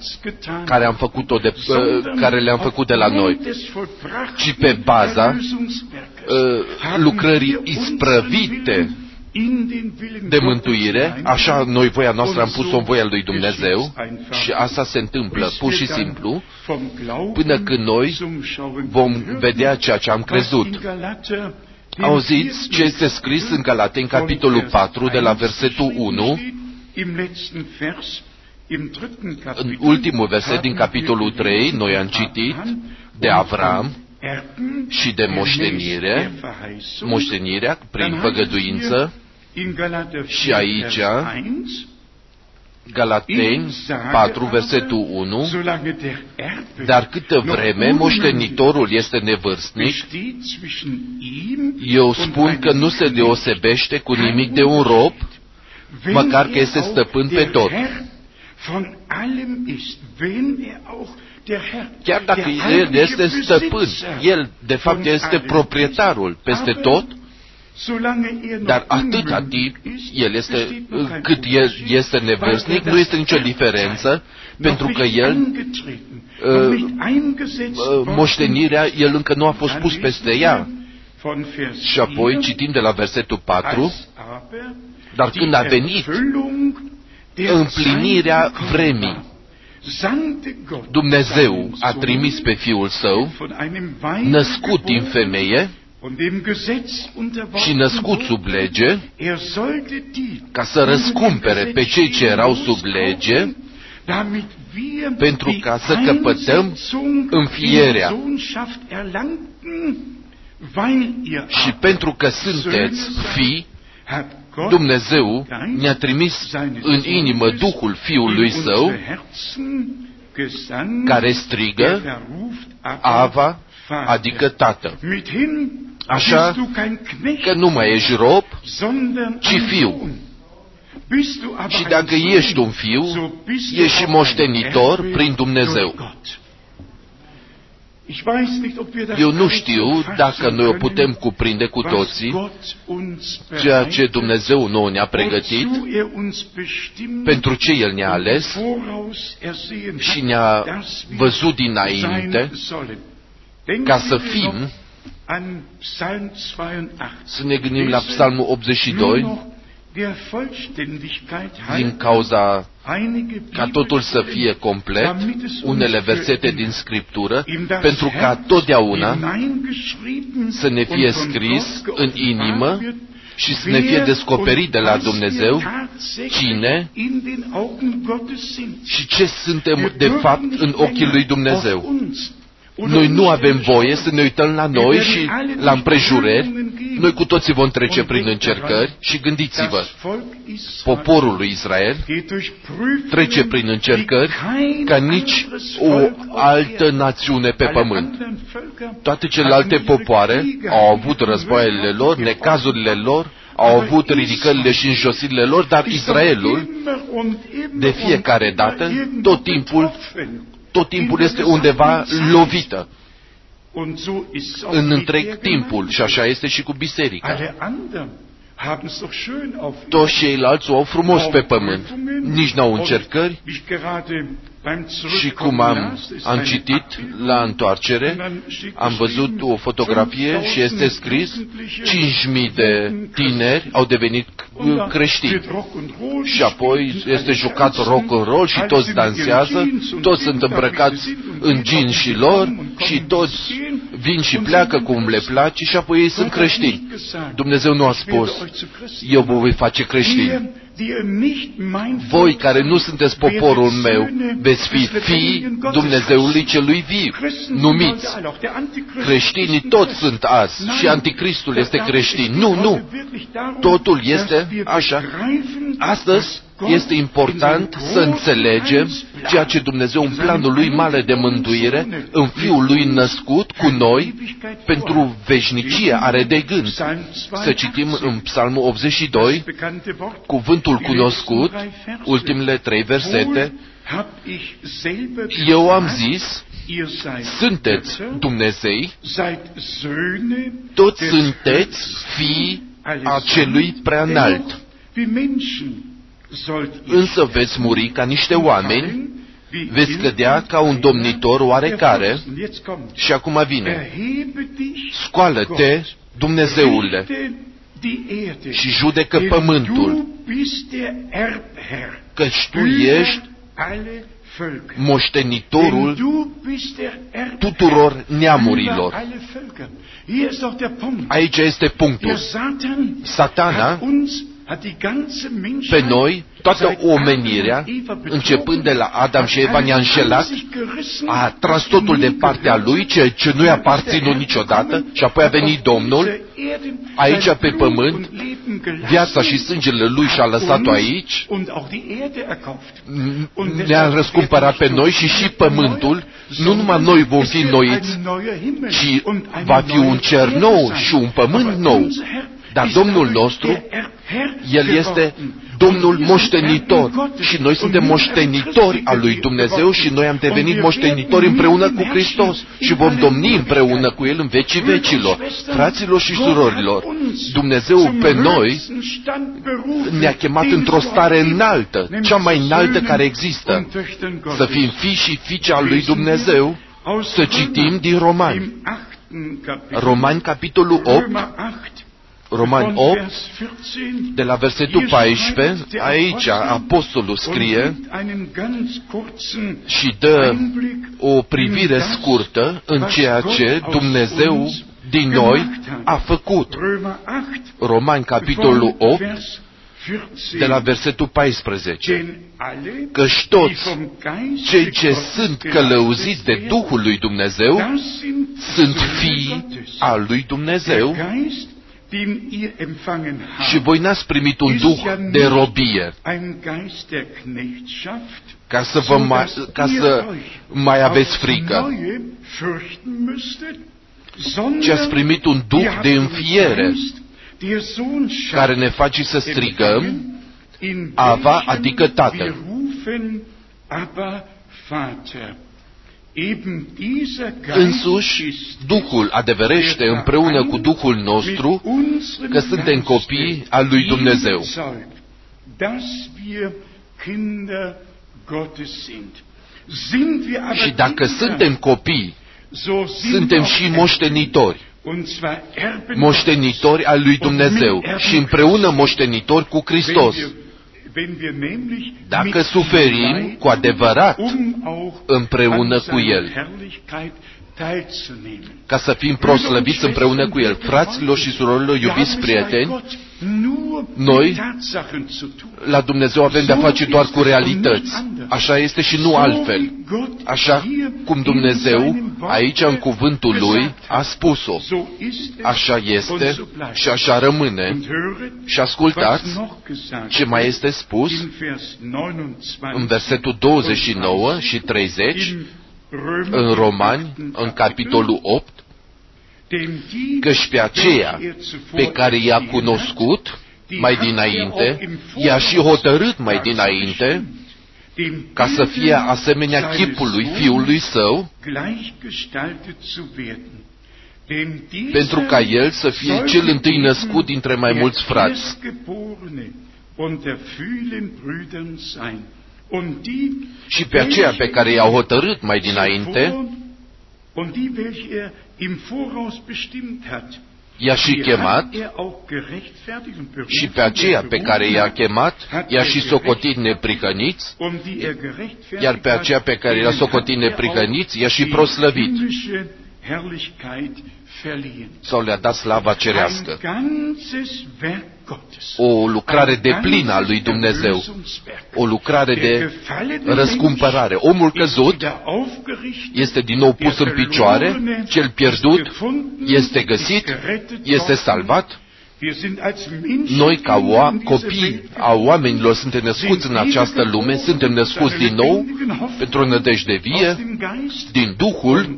care le-am făcut de la noi, ci pe baza lucrării isprăvite de mântuire. Așa noi voia noastră am pus-o în voia lui Dumnezeu și asta se întâmplă pur și simplu până când noi vom vedea ceea ce am crezut. Auziți ce este scris în Galateni, capitolul 4, de la versetul 1, în ultimul verset din capitolul 3, noi am citit de Avram și de moștenirea prin făgăduință. Și aici, Galateni 4, versetul 1, dar câtă vreme moștenitorul este nevârstnic, eu spun că nu se deosebește cu nimic de un rob, măcar că este stăpân pe tot. Chiar dacă el este stăpân, el de fapt este proprietarul peste tot, dar atâta timp cât el este nevârstnic, nu este nicio diferență, pentru că el, moștenirea, el încă nu a fost pus peste ea. Și apoi citim de la versetul 4, dar când a venit împlinirea vremii, Dumnezeu a trimis pe Fiul Său, născut din femeie și născut sub lege, ca să răscumpere pe cei ce erau sub lege, pentru ca să căpătăm înfierea. Și pentru că sunteți fii, Dumnezeu ne-a trimis în inimă Duhul Fiului Său, care strigă, Ava, adică Tată. Așa că nu mai ești rob, ci fiu. Și dacă ești un fiu, ești și moștenitor prin Dumnezeu. Eu nu știu dacă noi o putem cuprinde cu toții, ceea ce Dumnezeu nouă ne-a pregătit, pentru ce El ne-a ales și ne-a văzut dinainte, ca să fim, să ne gândim la Psalmul 82, din cauza ca totul să fie complet, unele versete din Scriptură, pentru ca totdeauna să ne fie scris în inimă și să ne fie descoperit de la Dumnezeu cine și ce suntem de fapt în ochii lui Dumnezeu. Noi nu avem voie să ne uităm la noi și la împrejurări. Noi cu toții vom trece prin încercări și gândiți-vă, poporul lui Israel trece prin încercări ca nici o altă națiune pe pământ. Toate celelalte popoare au avut războaiele lor, necazurile lor, au avut ridicările și înjosirile lor, dar Israelul, de fiecare dată, tot timpul este undeva lovită în întreg timpul și așa este și cu biserica. Toți ceilalți o au frumos pe pământ, nici n-au încercări și cum am citit la întoarcere, am văzut o fotografie și este scris 5.000 de tineri au devenit creștini. Și apoi este jucat rock and roll și toți dansează, toți sunt îmbrăcați în jeansii lor și toți vin și pleacă cum le place și apoi ei sunt creștini. Dumnezeu nu a spus, eu vă voi face creștini. Voi care nu sunteți poporul meu, veți fi fii Dumnezeului celui viu, numiți. Creștinii toți sunt azi și anticristul este creștin. Nu. Totul este așa. Astăzi este important să înțelegem ceea ce Dumnezeu în planul Lui mare de mântuire, în Fiul Lui născut cu noi, pentru veșnicie are de gând. Să citim în Psalmul 82, cuvântul cunoscut, ultimele 3 versete. Eu am zis, sunteți Dumnezei, toți sunteți fii acelui preanalt. Însă veți muri ca niște oameni, veți cădea ca un domnitor oarecare. Și acum vine, scoală-te, Dumnezeule, și judecă pământul, căci tu ești moștenitorul tuturor neamurilor. Aici este punctul. Satana pe noi, toată omenirea, începând de la Adam și Eva, ne-a înșelat, a tras totul de partea lui, ceea ce nu i-a aparținut niciodată, și apoi a venit Domnul, aici pe pământ, viața și sângele lui și-a lăsat-o aici, ne-a răscumpărat pe noi și pământul, nu numai noi vom fi înnoiți, ci va fi un cer nou și un pământ nou. Dar Domnul nostru, El este Domnul moștenitor și noi suntem moștenitori al lui Dumnezeu și noi am devenit moștenitori împreună cu Hristos și vom domni împreună cu El în vecii vecilor. Fraților și surorilor, Dumnezeu pe noi ne-a chemat într-o stare înaltă, cea mai înaltă care există, să fim fii și fiice al lui Dumnezeu. Să citim din Romani. Romani, capitolul 8, Romani 8, de la versetul 14, aici apostolul scrie și dă o privire scurtă în ceea ce Dumnezeu din noi a făcut. Romani, capitolul 8, de la versetul 14. Căci toți cei ce sunt călăuziți de Duhul lui Dumnezeu sunt fii al lui Dumnezeu. Și voi n-ați primit un duh de robie ca să mai aveți frică, ci ați primit un duh de înfiere care ne face să strigăm Ava, adică Tată. Însuși, Duhul adeverește împreună cu Duhul nostru că suntem copii al lui Dumnezeu. Și dacă suntem copii, suntem și moștenitori. Moștenitori al lui Dumnezeu și împreună moștenitori cu Hristos. Dacă suferim cu adevărat împreună cu El, ca să fim proslăviți împreună cu El. Fraților și surorilor, iubiți prieteni, noi la Dumnezeu avem de-a face doar cu realități. Așa este și nu altfel. Așa cum Dumnezeu, aici în cuvântul Lui, a spus-o. Așa este și așa rămâne. Și ascultați ce mai este spus în versetul 29 și 30, în Romani, în capitolul 8, căci pe aceea pe care i-a cunoscut mai dinainte, i-a și hotărât mai dinainte, ca să fie asemenea chipului Fiului Său, pentru ca El să fie cel întâi născut dintre mai mulți frați. Și pe aceea pe care i-au hotărât mai dinainte, i-a și chemat, și pe aceea pe care i-a chemat, i-a și socotit neprihăniți, iar pe aceea pe care i-a socotit neprihăniți, i-a și proslăvit, sau le-a dat slava cerească. O lucrare deplină a lui Dumnezeu, o lucrare de răscumpărare. Omul căzut este din nou pus în picioare, cel pierdut este găsit, este salvat. Noi, ca copii a oamenilor, suntem născuți în această lume, suntem născuți din nou pentru o nădejde vie, din Duhul,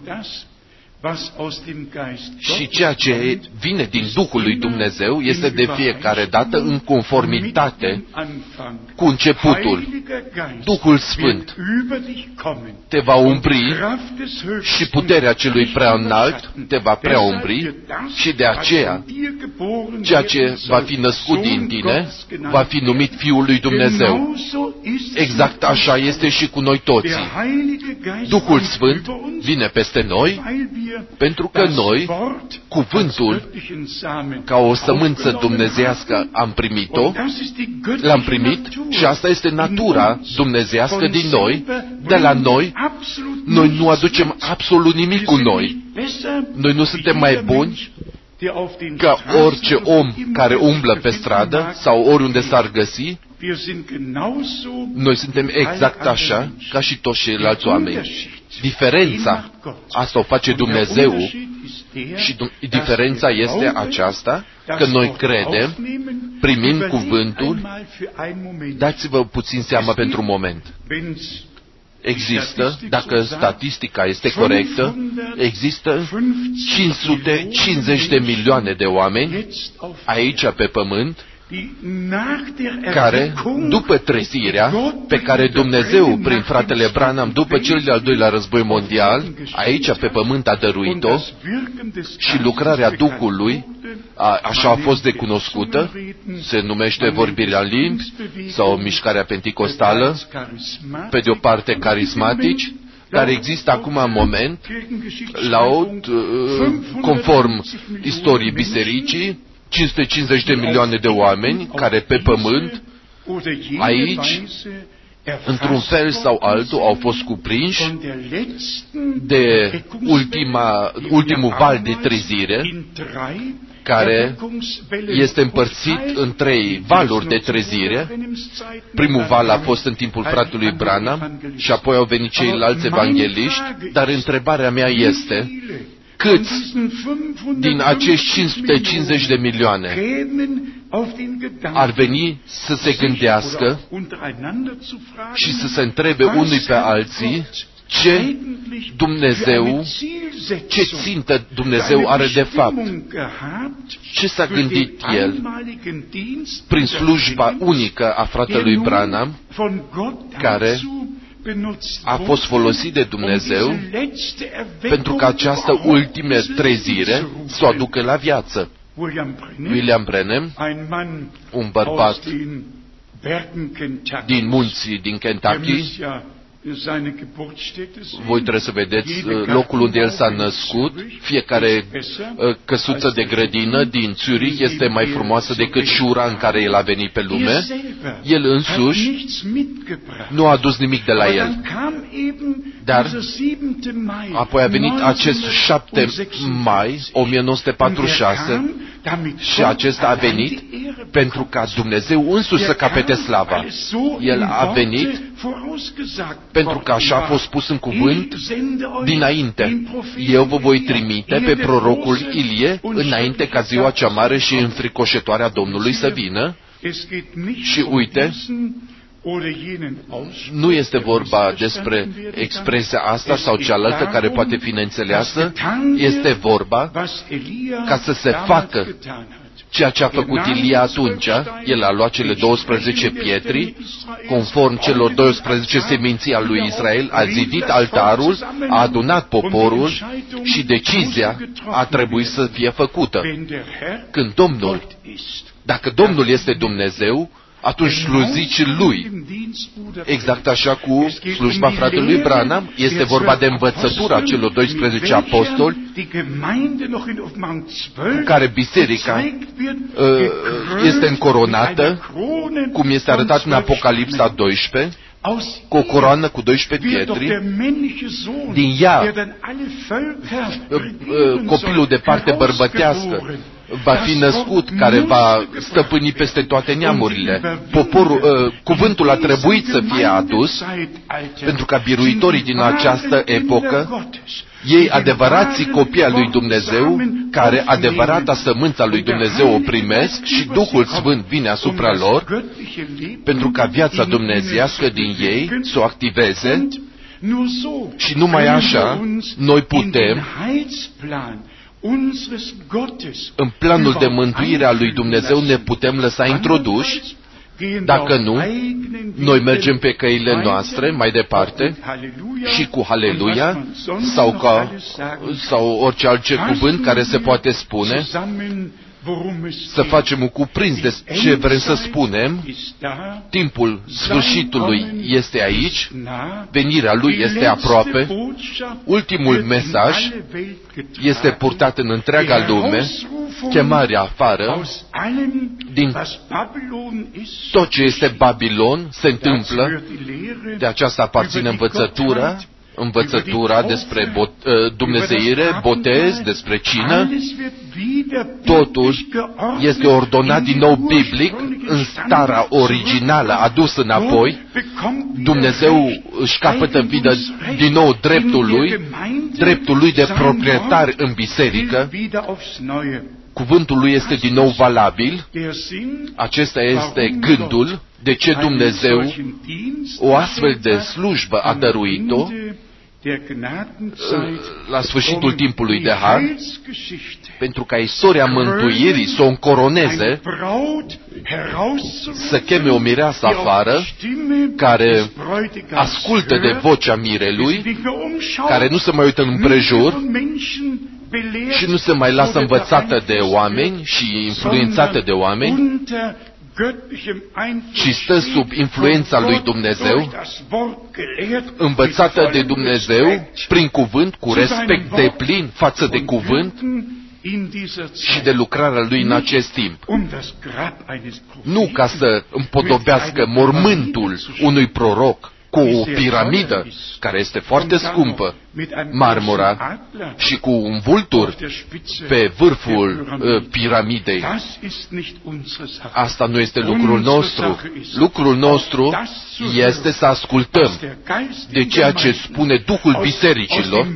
și ceea ce vine din Duhul lui Dumnezeu este de fiecare dată în conformitate cu începutul. Duhul Sfânt te va umbri și puterea celui prea înalt te va prea umbri și de aceea ceea ce va fi născut din tine va fi numit Fiul lui Dumnezeu. Exact așa este și cu noi toții. Duhul Sfânt vine peste noi pentru că noi, cuvântul, ca o sămânță dumnezeiască, am primit-o, l-am primit și asta este natura dumnezeiască din noi, de la noi. Noi nu aducem absolut nimic cu noi. Noi nu suntem mai buni ca orice om care umblă pe stradă sau oriunde s-ar găsi. Noi suntem exact așa ca și toți ceilalți oameni. Diferența, asta o face Dumnezeu și diferența este aceasta, că noi credem, primim cuvântul, dați-vă puțin seama pentru un moment. Există, dacă statistica este corectă, există 550 de milioane de oameni aici pe pământ care, după trezirea pe care Dumnezeu, prin fratele Branham, după cel de-al doilea război mondial, aici pe pământ a dăruit-o și lucrarea Duhului, așa a fost decunoscută, se numește vorbirea în limbi sau mișcarea penticostală, pe de o parte carismatici, dar există acum în moment, conform istoriei bisericii, 550 de milioane de oameni care pe pământ, aici, într-un fel sau altul, au fost cuprinși de ultimul val de trezire, care este împărțit în 3 valuri de trezire. Primul val a fost în timpul fratelui Branham și apoi au venit ceilalți evangeliști, dar întrebarea mea este, câți din acești 550 de milioane ar veni să se gândească și să se întrebe unii pe alții ce Dumnezeu, ce țintă Dumnezeu are de fapt? Ce s-a gândit El prin slujba unică a fratelui Branham, care a fost folosit de Dumnezeu pentru ca această ultimă trezire să o aducă la viață. William Branham, un bărbat din munții din Kentucky, voi trebuie să vedeți locul unde el s-a născut. Fiecare căsuță de grădină din Zurich este mai frumoasă decât șura în care el a venit pe lume. El însuși nu a adus nimic de la el. Dar apoi a venit acest 7 mai 1946 și acesta a venit pentru ca Dumnezeu însuși să capete slava. El a venit pentru că așa a fost spus în cuvânt dinainte. Eu vă voi trimite pe prorocul Ilie înainte ca ziua cea mare și înfricoșătoare a Domnului să vină. Și uite, nu este vorba despre expresia asta sau cealaltă care poate fi neînțeleasă, este vorba ca să se facă ceea ce a făcut Ilia atunci. El a luat cele 12 pietri, conform celor 12 seminții al lui Israel, a zidit altarul, a adunat poporul și decizia a trebuit să fie făcută. Când Domnul, dacă Domnul este Dumnezeu, atunci slujiți Lui. Exact așa cu slujba fratelui Branham, este vorba de învățătura celor 12 apostoli, cu care biserica este încoronată, cum este arătat în Apocalipsa 12, cu o coroană cu 12 pietri. Din ea, copilul de parte bărbătească va fi născut, care va stăpâni peste toate neamurile. Cuvântul a trebuit să fie adus, pentru ca biruitorii din această epocă, ei adevărații copii al lui Dumnezeu, care adevărata sămânța lui Dumnezeu o primesc și Duhul Sfânt vine asupra lor, pentru ca viața dumnezeiască din ei să o activeze. Și numai așa noi putem, în planul de mântuire al lui Dumnezeu, ne putem lăsa introduși. Dacă nu, noi mergem pe căile noastre mai departe și cu haleluia sau orice alt cuvânt care se poate spune, să facem un cuprins de ce vrem să spunem. Timpul sfârșitului este aici, venirea Lui este aproape, ultimul mesaj este purtat în întreaga lume, chemarea afară din tot ce este Babilon se întâmplă, de aceasta aparține învățătura despre dumnezeire, botez, despre cină. Totul este ordonat din nou biblic, în starea originală, adus înapoi. Dumnezeu își capătă din nou dreptul lui de proprietar în biserică. Cuvântul lui este din nou valabil. Acesta este gândul de ce Dumnezeu o astfel de slujbă a dăruit-o la sfârșitul timpului de har, pentru ca istoria mântuirii să o încoroneze, să cheme o mireasă afară, care ascultă de vocea mirelui, care nu se mai uită împrejur și nu se mai lasă învățată de oameni și influențată de oameni, ci stă sub influența lui Dumnezeu, învățată de Dumnezeu prin cuvânt, cu respect deplin față de cuvânt și de lucrarea lui în acest timp. Nu ca să împodobească mormântul unui proroc cu o piramidă care este foarte scumpă, marmura, și cu un vultur pe vârful piramidei. Asta nu este lucrul nostru. Lucrul nostru este să ascultăm de ceea ce spune Duhul bisericilor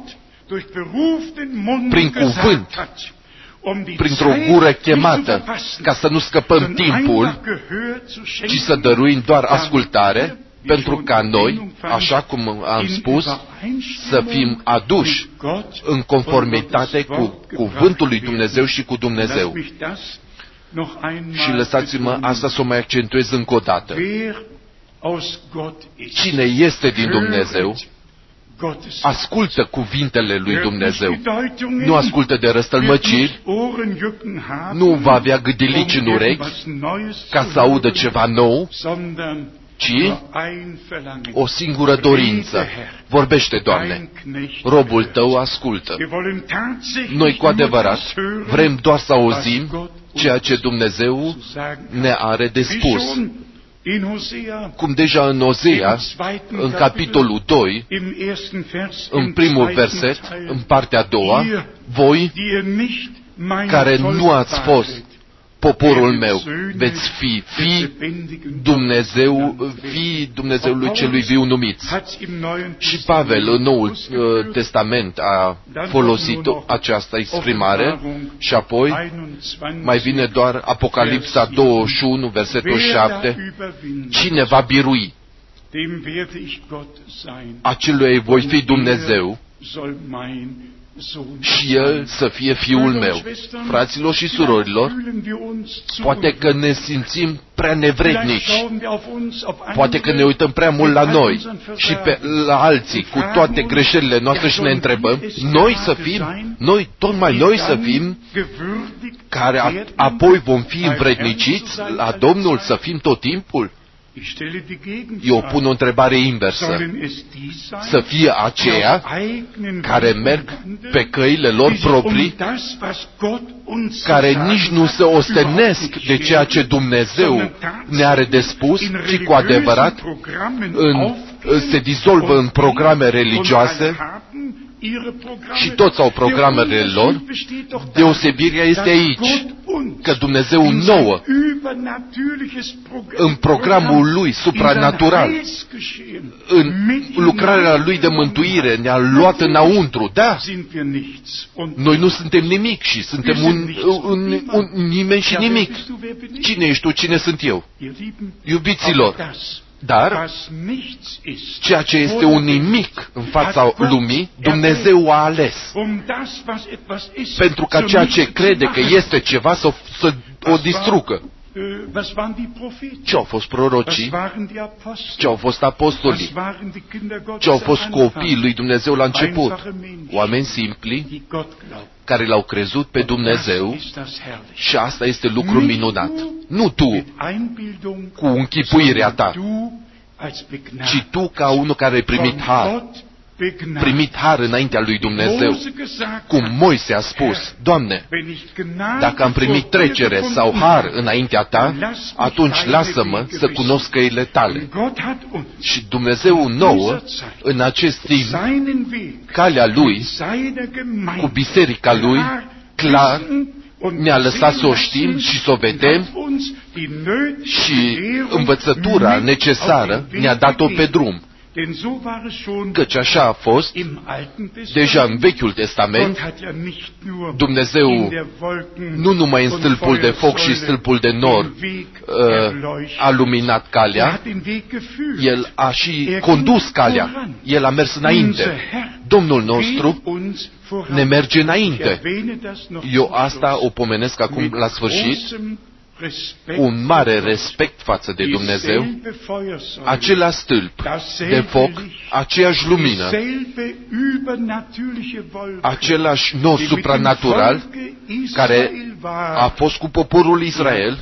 prin cuvânt, printr-o gură chemată, ca să nu scăpăm timpul, ci să dăruim doar ascultare, pentru ca noi, așa cum am spus, să fim aduși în conformitate cu cuvântul lui Dumnezeu și cu Dumnezeu. Și lăsați-mă asta să o mai accentuez încă o dată. Cine este din Dumnezeu, ascultă cuvintele lui Dumnezeu. Nu ascultă de răstălmăciri, nu va avea gâdilici în urechi ca să audă ceva nou, ci o singură dorință. Vorbește, Doamne, robul Tău ascultă. Noi cu adevărat vrem doar să auzim ceea ce Dumnezeu ne are de spus. Cum deja în Osea, în capitolul 2, în primul verset, în partea a doua, voi care nu ați fost poporul meu, veți fi Dumnezeului celui viu numiți. Și Pavel în Noul Testament a folosit această exprimare și apoi mai vine doar Apocalipsa 21, versetul 7, cine va birui? Acelui voi fi Dumnezeu și El să fie Fiul meu. Fraților și surorilor, poate că ne simțim prea nevrednici, poate că ne uităm prea mult la noi și la alții cu toate greșelile noastre și ne întrebăm, tocmai noi să fim, care apoi vom fi învredniciți la Domnul să fim tot timpul? Eu pun o întrebare inversă. Să fie aceia care merg pe căile lor proprii, care nici nu se ostenesc de ceea ce Dumnezeu ne are de spus, ci cu adevărat se dizolvă în programe religioase și toți au programele lor. Deosebirea este aici, că Dumnezeu nouă, în programul Lui supranatural, în lucrarea Lui de mântuire, ne-a luat înăuntru. Da, noi nu suntem nimic și suntem un nimeni și nimic. Cine ești tu? Cine sunt eu? Iubiților, dar ceea ce este un nimic în fața lumii, Dumnezeu a ales. Pentru ca ceea ce crede că este ceva să o distrugă. Ce au fost prorocii? Ce au fost apostolii? Ce au fost copiii lui Dumnezeu la început? Oameni simpli care l-au crezut pe Dumnezeu și asta este lucru minunat. Nu tu, cu închipuirea ta, ci tu ca unul care ai primit har înaintea lui Dumnezeu. Cum Moise a spus, Doamne, dacă am primit trecere sau har înaintea Ta, atunci lasă-mă să cunosc căile Tale. Și Dumnezeu nouă, în acest timp, calea Lui, cu biserica Lui, clar, ne-a lăsat să o știm și să o vedem și învățătura necesară ne-a dat-o pe drum. Căci așa a fost deja în Vechiul Testament. Dumnezeu nu numai în stâlpul de foc și stâlpul de nor a luminat calea, El a și condus calea, El a mers înainte. Domnul nostru ne merge înainte. Eu asta o pomenesc acum la sfârșit, un mare respect față de Dumnezeu, același stâlp de foc, aceeași lumină, același nor supranatural care a fost cu poporul Israel,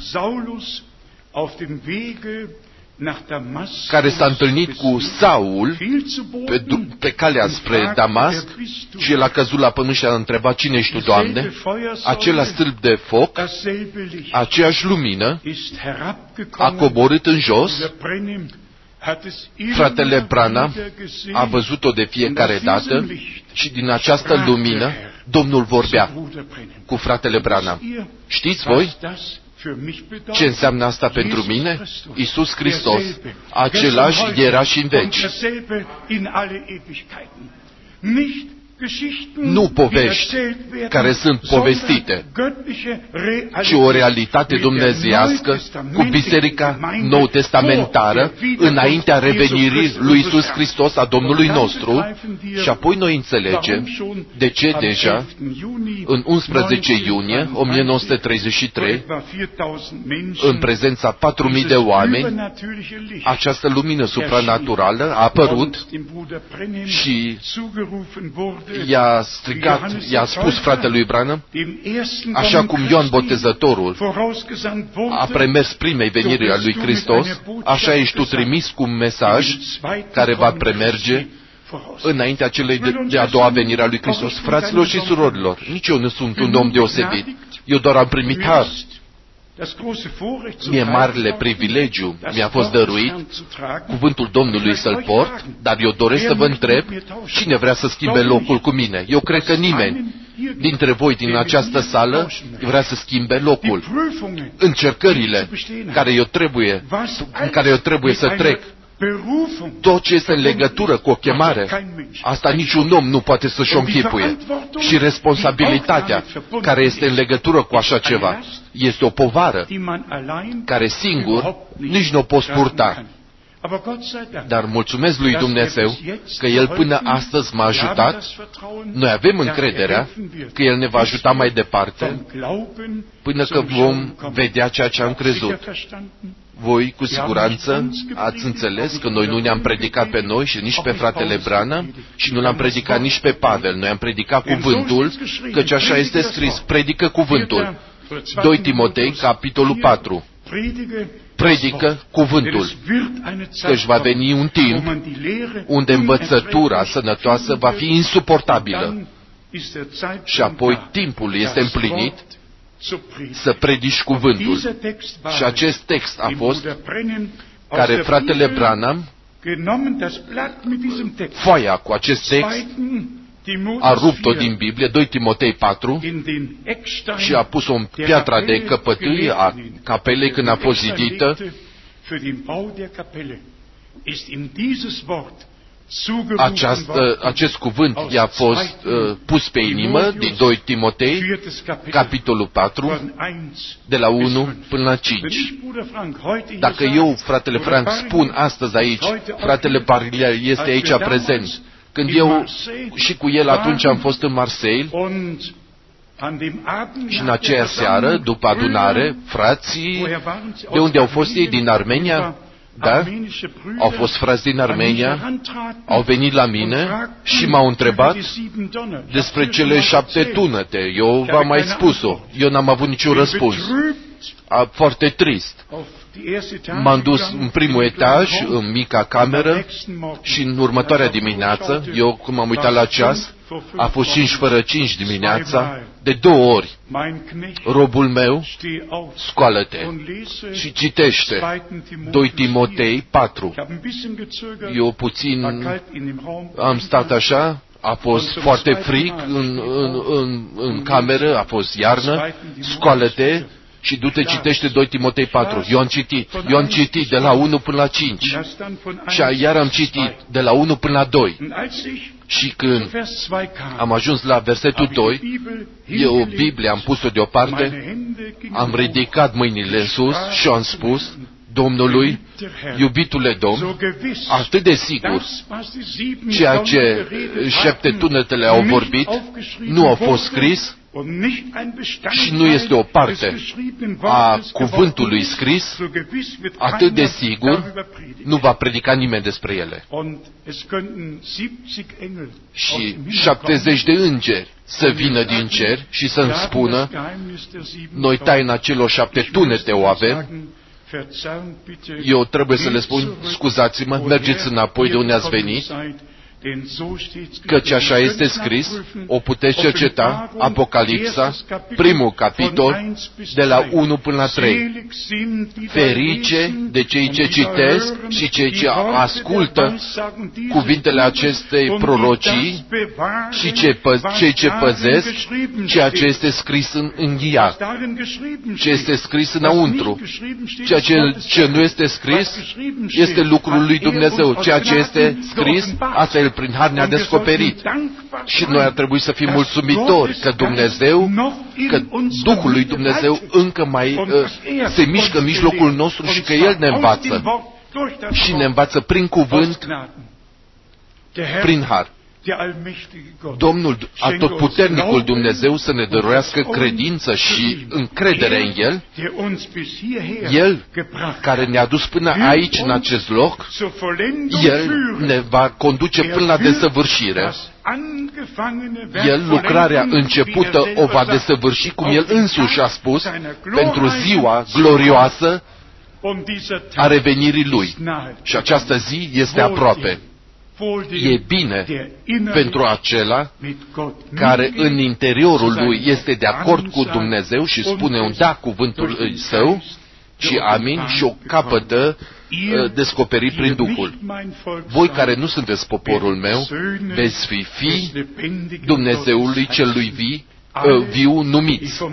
care s-a întâlnit cu Saul pe calea spre Damasc și el a căzut la pământ și a întrebat, cine ești tu, Doamne? Acela stâlp de foc, aceeași lumină, a coborât în jos. Fratele Branham a văzut-o de fiecare dată și din această lumină Domnul vorbea cu fratele Branham. Știți voi ce înseamnă asta pentru mine? Iisus Hristos, același era și în veci. nu povești care sunt povestite, ci o realitate dumnezeiască cu Biserica nou-testamentară înaintea revenirii lui Iisus Hristos, a Domnului nostru, și apoi noi înțelegem de ce deja în 11 iunie 1933, în prezența 4.000 de oameni, această lumină supranaturală a apărut și i-a strigat, i-a spus fratelui Branham, așa cum Ioan Botezătorul a premers primei veniri a lui Hristos, așa ești tu trimis cu un mesaj care va premerge înaintea celei de a doua venire a lui Hristos. Fraților și surorilor, nici eu nu sunt un om deosebit, eu doar am primit har. Mie marele privilegiu mi-a fost dăruit cuvântul Domnului să-l port, dar eu doresc să vă întreb cine vrea să schimbe locul cu mine. Eu cred că nimeni dintre voi din această sală vrea să schimbe locul. Încercările în care eu trebuie să trec, tot ce este în legătură cu o chemare, asta niciun om nu poate să-și o închipuie. Și responsabilitatea care este în legătură cu așa ceva este o povară care singur nici nu o poți purta. Dar mulțumesc lui Dumnezeu că El până astăzi m-a ajutat. Noi avem încrederea că El ne va ajuta mai departe până că vom vedea ceea ce am crezut. Voi, cu siguranță, ați înțeles că noi nu ne-am predicat pe noi și nici pe fratele Branham și nu l-am predicat nici pe Pavel. Noi am predicat cuvântul, căci așa este scris, predică cuvântul. 2 Timotei, capitolul 4. Predică cuvântul, căci va veni un timp unde învățătura sănătoasă va fi insuportabilă. Și apoi timpul este împlinit să predici cuvântul. Și acest text a fost care fratele Branham, foaia cu acest text, a rupt-o din Biblie, 2 Timotei 4, și a pus-o în piatra de căpătâi a capelei când a fost zidită. Acest cuvânt i-a fost pus pe inimă din 2 Timotei, capitolul 4, de la 1 până la 5. Dacă eu, fratele Frank, spun astăzi aici, fratele Parlia este aici prezent, când eu și cu el atunci am fost în Marseille, și în aceea seară, după adunare, frații, de unde au fost ei? Din Armenia? Da? Au fost frați din Armenia, au venit la mine și m-au întrebat despre cele 7 tunete. Eu v-am mai spus-o. Eu n-am avut niciun răspuns. Foarte trist. M-am dus în primul etaj, în mica cameră, și în următoarea dimineață, eu când m-am uitat la ceas, a fost 5 fără 5 dimineața, de 2 ori. Robul meu, scoală-te și citește 2 Timotei 4. Eu puțin am stat așa, a fost foarte frig în cameră, a fost iarnă, scoală-te și du-te, citește 2 Timotei 4. Eu am citit de la 1 până la 5. Și iar am citit de la 1 până la 2. Și când am ajuns la versetul 2, eu Biblia am pus-o deoparte, am ridicat mâinile în sus și am spus Domnului, iubitule Domn, atât de sigur, ceea ce 7 tunetele au vorbit nu au fost scris și nu este o parte a cuvântului scris, atât de sigur nu va predica nimeni despre ele. Și 70 de îngeri să vină din cer și să-mi spună, noi taina celor 7 tunete o avem. Eu trebuie să le spun, scuzați-mă, mergeți înapoi de unde ați venit, căci așa este scris, o puteți cerceta, Apocalipsa, primul capitol, de la 1 până la 3. Ferice de cei ce citesc și cei ce ascultă cuvintele acestei prorocii și cei ce păzesc ceea ce este scris în ghia, ce este scris înăuntru. Ceea ce nu este scris este lucrul lui Dumnezeu. Ceea ce este scris, asta El prin har ne-a descoperit. Și noi ar trebui să fim mulțumitori că Dumnezeu, că Duhul lui Dumnezeu încă mai se mișcă în mijlocul nostru și că El ne învață. Și ne învață prin cuvânt, prin har. Domnul Atotputernicul Dumnezeu să ne dăruiască credință și încredere în El, El care ne-a dus până aici, în acest loc, El ne va conduce până la desăvârșire. El, lucrarea începută, o va desăvârși, cum El însuși a spus, pentru ziua glorioasă a revenirii Lui. Și această zi este aproape. E bine pentru acela care în interiorul lui este de acord cu Dumnezeu și spune un da cuvântului Său și amin și o capătă descoperit prin Duhul. Voi care nu sunteți poporul meu, veți fi fii Dumnezeului celui viu numiți.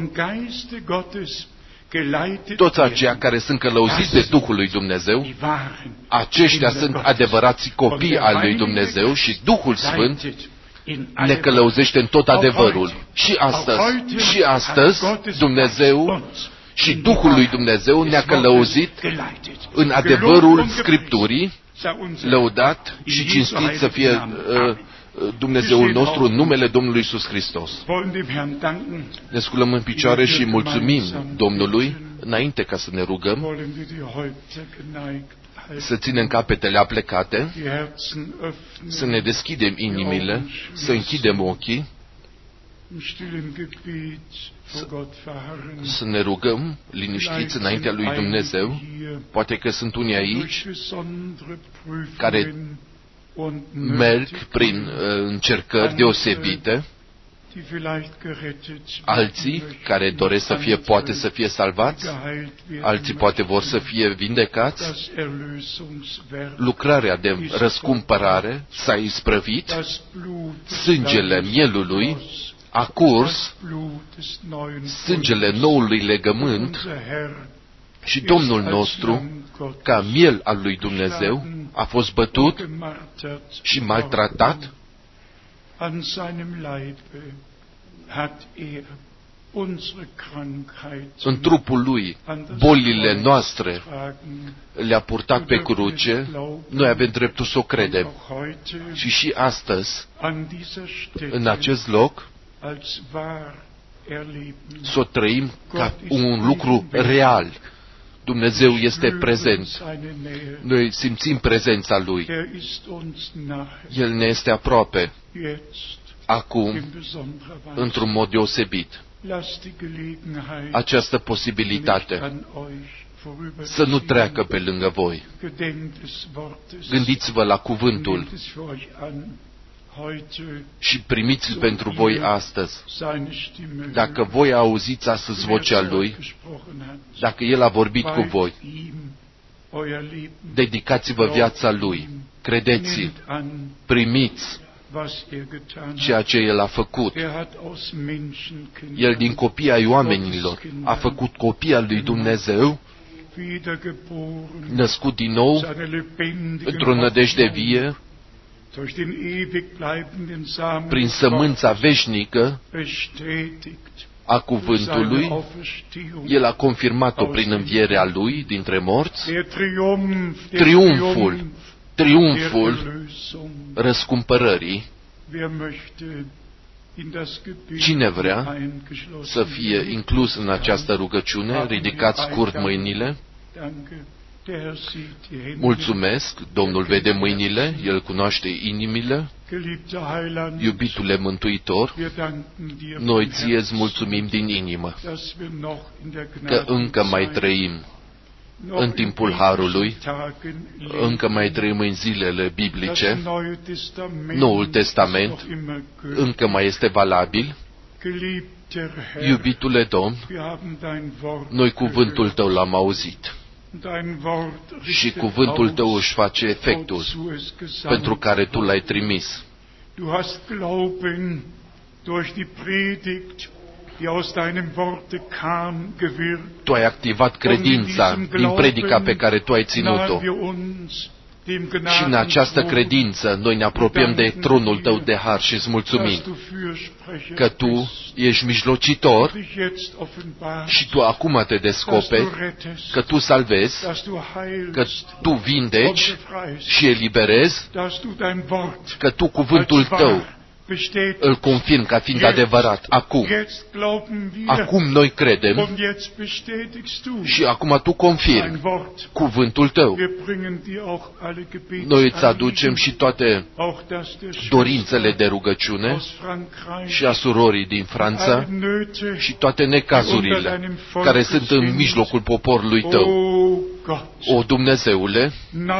Toți aceia care sunt călăuziți de Duhul lui Dumnezeu, aceștia sunt adevărații copii al lui Dumnezeu și Duhul Sfânt ne călăuzește în tot adevărul. Și astăzi Dumnezeu și Duhul lui Dumnezeu ne-a călăuzit în adevărul Scripturii, lăudat și cinstit să fie Dumnezeul nostru în numele Domnului Iisus Hristos. Ne sculăm în picioare și mulțumim Domnului, înainte ca să ne rugăm, să ținem capetele aplecate, să ne deschidem inimile, să închidem ochii, să ne rugăm liniștiți înaintea lui Dumnezeu. Poate că sunt unii aici care merg prin încercări deosebite, alții care doresc să fie, poate să fie salvați, alții poate vor să fie vindecați. Lucrarea de răscumpărare s-a isprăvit, sângele mielului a curs, sângele noului legământ și Domnul nostru, ca miel al lui Dumnezeu, a fost bătut și maltratat. În trupul lui, bolile noastre le-a purtat pe cruce, noi avem dreptul să o credem. Și astăzi, în acest loc, să o trăim ca un lucru real. Dumnezeu este prezent. Noi simțim prezența Lui. El ne este aproape. Acum, într-un mod deosebit. Această posibilitate să nu treacă pe lângă voi. Gândiți-vă la cuvântul și primiți-l pentru voi astăzi. Dacă voi auziți astăzi vocea Lui, dacă El a vorbit cu voi, dedicați-vă viața Lui, credeți-l, primiți ceea ce El a făcut. El din copii ai oamenilor a făcut copii al lui Dumnezeu, născut din nou într-o nădejde vie, prin sămânța veșnică a cuvântului. El a confirmat-o prin învierea Lui dintre morți. Triumful răscumpărării. Cine vrea să fie inclus în această rugăciune, ridicați scurt mâinile. Mulțumesc, Domnul vede mâinile, El cunoaște inimile. Iubitule Mântuitor, noi Ție-ți mulțumim din inimă că încă mai trăim în timpul Harului, încă mai trăim în zilele biblice, Noul Testament încă mai este valabil. Iubitule Domn, noi cuvântul Tău l-am auzit și cuvântul Tău își face efectul pentru care Tu l-ai trimis. Tu ai activat credința din predica pe care Tu ai ținut-o. Și în această credință noi ne apropiem de tronul Tău de har și îți mulțumim că Tu ești mijlocitor și Tu acum te descoperi, că Tu salvezi, că Tu vindeci și eliberezi, că Tu cuvântul Tău îl confirm ca fiind adevărat. Acum noi credem și acum Tu confirmi cuvântul Tău. Noi îți aducem și toate dorințele de rugăciune și a surorii din Franța și toate necazurile care sunt în mijlocul poporului Tău. O, Dumnezeule,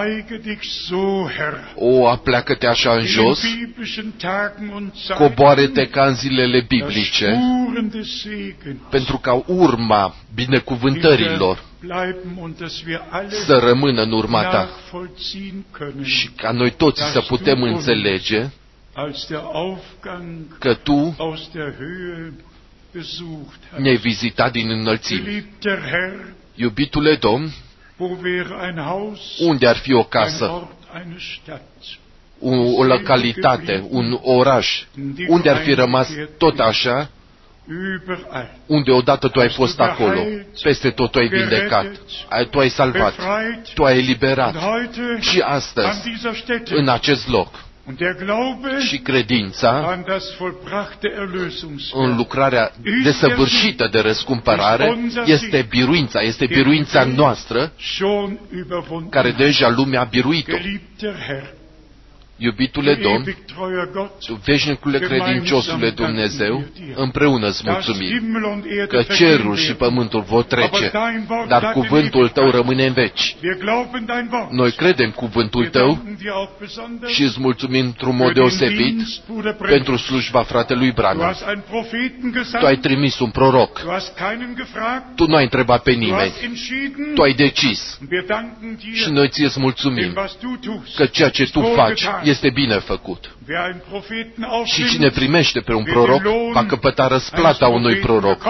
apleacă-te așa în jos, coboare-te ca în zilele biblice, pentru ca urma binecuvântărilor să rămână în urma Ta și ca noi toți să putem înțelege că Tu ne-ai vizitat din înălțimi. Iubitule Domn, unde ar fi o casă, o localitate, un oraș, unde ar fi rămas tot așa, unde odată Tu ai fost acolo, peste tot Tu ai vindecat, Tu ai salvat, Tu ai eliberat. Și astăzi, în acest loc, și credința în lucrarea desăvârșită de răscumpărare este biruința noastră care deja lumea a biruit-o. Iubitule Domn, Tu, veșnicule credinciosule Dumnezeu, împreună îți mulțumim că cerul și pământul vor trece, dar cuvântul Tău rămâne în veci. Noi credem cuvântul Tău și îți mulțumim într-un mod deosebit pentru slujba fratelui Branham. Tu ai trimis un proroc. Tu nu ai întrebat pe nimeni. Tu ai decis. Și noi Ție îți mulțumim că ceea ce Tu faci este bine făcut. Și cine primește pe un proroc va căpăta răsplata unui proroc.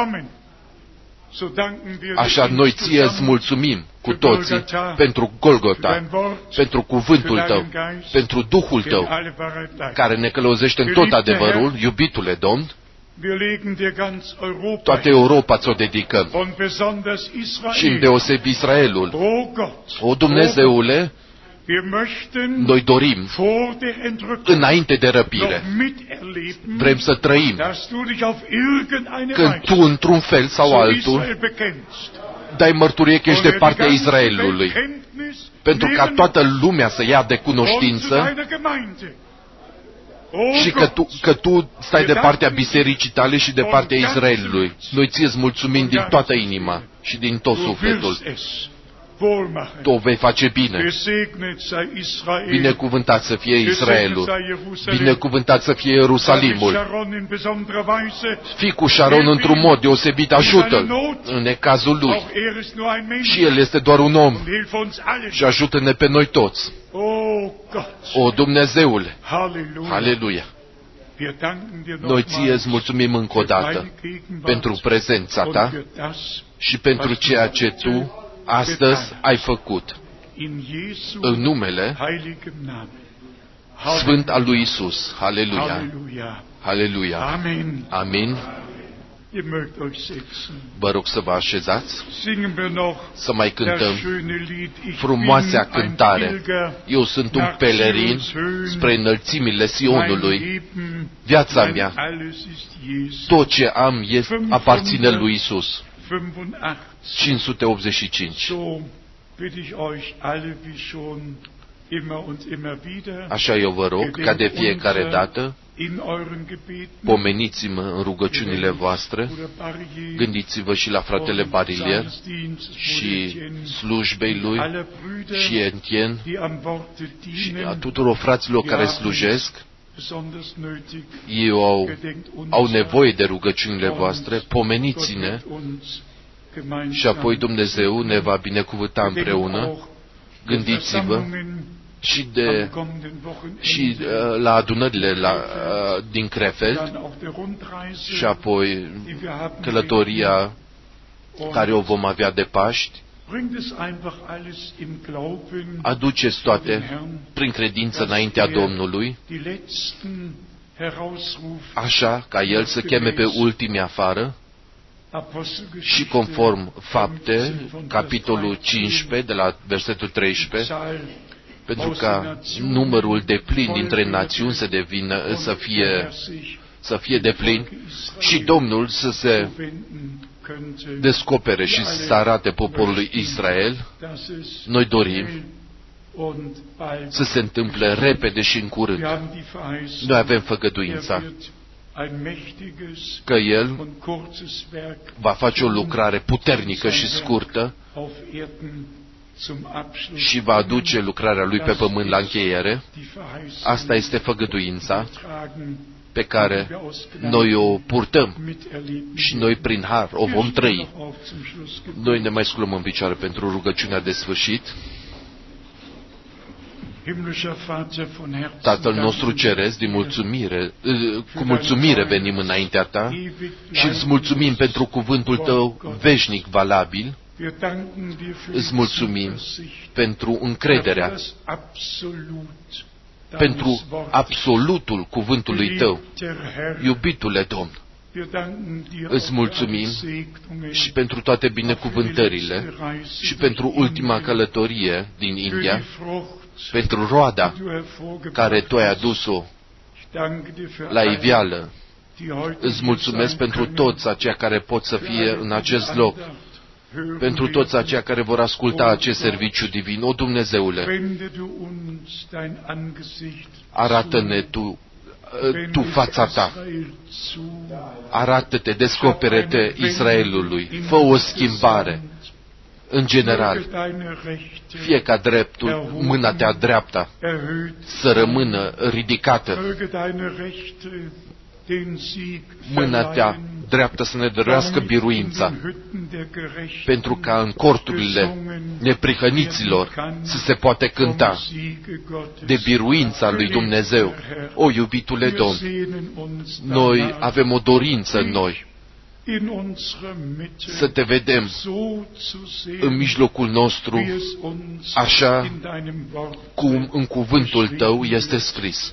Așa noi Ție îți mulțumim cu toții pentru Golgota, pentru cuvântul Tău, pentru Duhul Tău, care ne călăuzește în tot adevărul. Iubitule Domn, toată Europa Ți-o dedicăm și îndeosebi Israelul. O, Dumnezeule, noi dorim, înainte de răpire, vrem să trăim când Tu, într-un fel sau altul, dai mărturie că ești de partea Israelului, pentru ca toată lumea să ia de cunoștință și că tu stai de partea bisericii Tale și de partea Israelului. Noi Ție-ți mulțumim din toată inima și din tot sufletul. Tu o vei face bine. Binecuvântat să fie Israelul. Binecuvântat să fie Ierusalimul. Fii cu Sharon într-un mod deosebit, ajută-l în necazul lui. Și el este doar un om. Și ajută-ne pe noi toți. O, Dumnezeule! Aleluia! Noi Ție îți mulțumim încă o dată pentru prezența Ta și pentru ceea ce Tu astăzi ai făcut în numele Sfânt al lui Isus. Aleluia! Aleluia! Amin! Vă rog să vă așezați, să mai cântăm frumoasea cântare. Eu sunt un pelerin spre înălțimile Sionului. Viața mea, tot ce am aparține lui Isus. 585. Așa eu vă rog, ca de fiecare dată, pomeniți-mă în rugăciunile voastre, gândiți-vă și la fratele Barilier și slujbei lui și Etienne și a tuturor fraților care slujesc. Ei au nevoie de rugăciunile voastre, pomeniți-ne și apoi Dumnezeu ne va binecuvânta împreună. Gândiți-vă și la adunările din Krefeld și apoi călătoria care o vom avea de Paști Aduceți toate prin credință înaintea Domnului, așa ca El să cheme pe ultimii afară, și conform Fapte, capitolul 15, de la versetul 13, pentru ca numărul deplin dintre națiuni să fie deplin și Domnul să se descopere și să arate poporului Israel. Noi dorim să se întâmple repede și în curând. Noi avem făgăduința că El va face o lucrare puternică și scurtă și va aduce lucrarea Lui pe pământ la încheiere. Asta este făgăduința pe care noi o purtăm și noi prin har o vom trăi. Noi ne mai sculăm în picioare pentru rugăciunea de sfârșit. Tatăl nostru ceresc, cu mulțumire venim înaintea Ta și îți mulțumim pentru cuvântul Tău veșnic valabil. Îți mulțumim pentru încrederea, pentru absolutul cuvântului Tău. Iubitule Domn, îți mulțumim și pentru toate binecuvântările și pentru ultima călătorie din India, pentru roada care Tu ai adus-o la iveală. Îți mulțumesc pentru toți aceia care pot să fie în acest loc, pentru toți aceia care vor asculta acest serviciu divin. O, Dumnezeule, arată-ne Tu fața Ta. Arată-te, descopere-te Israelului. Fă o schimbare. În general, fie ca mâna Ta dreapta să rămână ridicată, mâna Ta dreaptă să ne dăruiască biruința, pentru ca în corturile neprihăniților să se poate cânta de biruința lui Dumnezeu. O, iubitule Domn, noi avem o dorință în noi să Te vedem în mijlocul nostru, așa cum în cuvântul Tău este scris.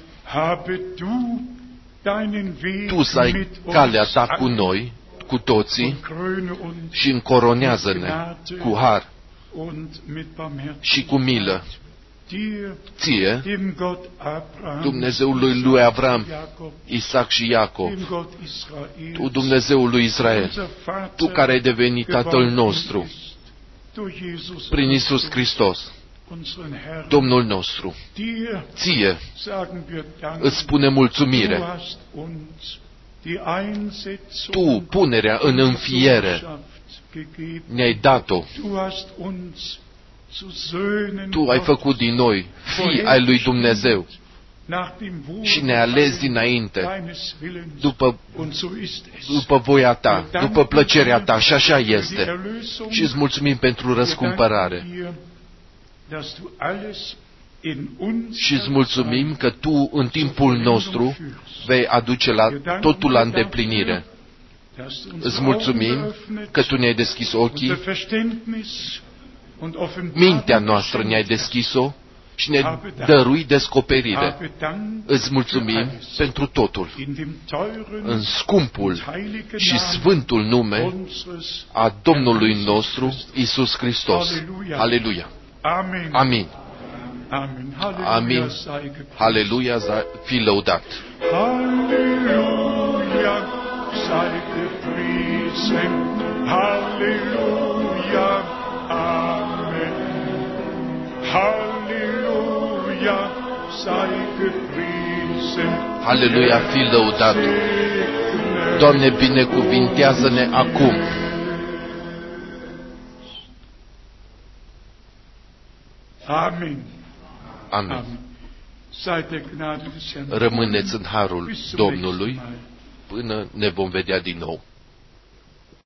Tu să ai calea Ta cu noi, cu toții, și încoronează-ne cu har și cu milă. Ție, Dumnezeul lui Avram, Isaac și Iacov, Tu, Dumnezeul lui Israel, Tu care ai devenit Tatăl nostru, prin Iisus Hristos, Domnul nostru, Ție îți spune mulțumire. Tu, punerea în înfiere, ne-ai dat-o. Tu ai făcut din noi fii ai lui Dumnezeu și ne-ai ales dinainte după voia Ta, după plăcerea Ta, și așa este. Și îți mulțumim pentru răscumpărare. Și îți mulțumim că Tu, în timpul nostru, vei aduce totul la îndeplinire. Îți mulțumim că Tu ne-ai deschis ochii, mintea noastră ne-ai deschis-o și ne dărui descoperire. Îți mulțumim pentru totul, în scumpul și sfântul nume a Domnului nostru, Iisus Hristos. Aleluia! Amin! Amin! Aleluia! Fii lăudat! Aleluia! Sei gepriesen! Aleluia! Amen! Aleluia! Sei gepriesen! Aleluia! Fii lăudat! Doamne, binecuvintează-ne acum! Amin. Amin. Rămâneți în harul Domnului până ne vom vedea din nou.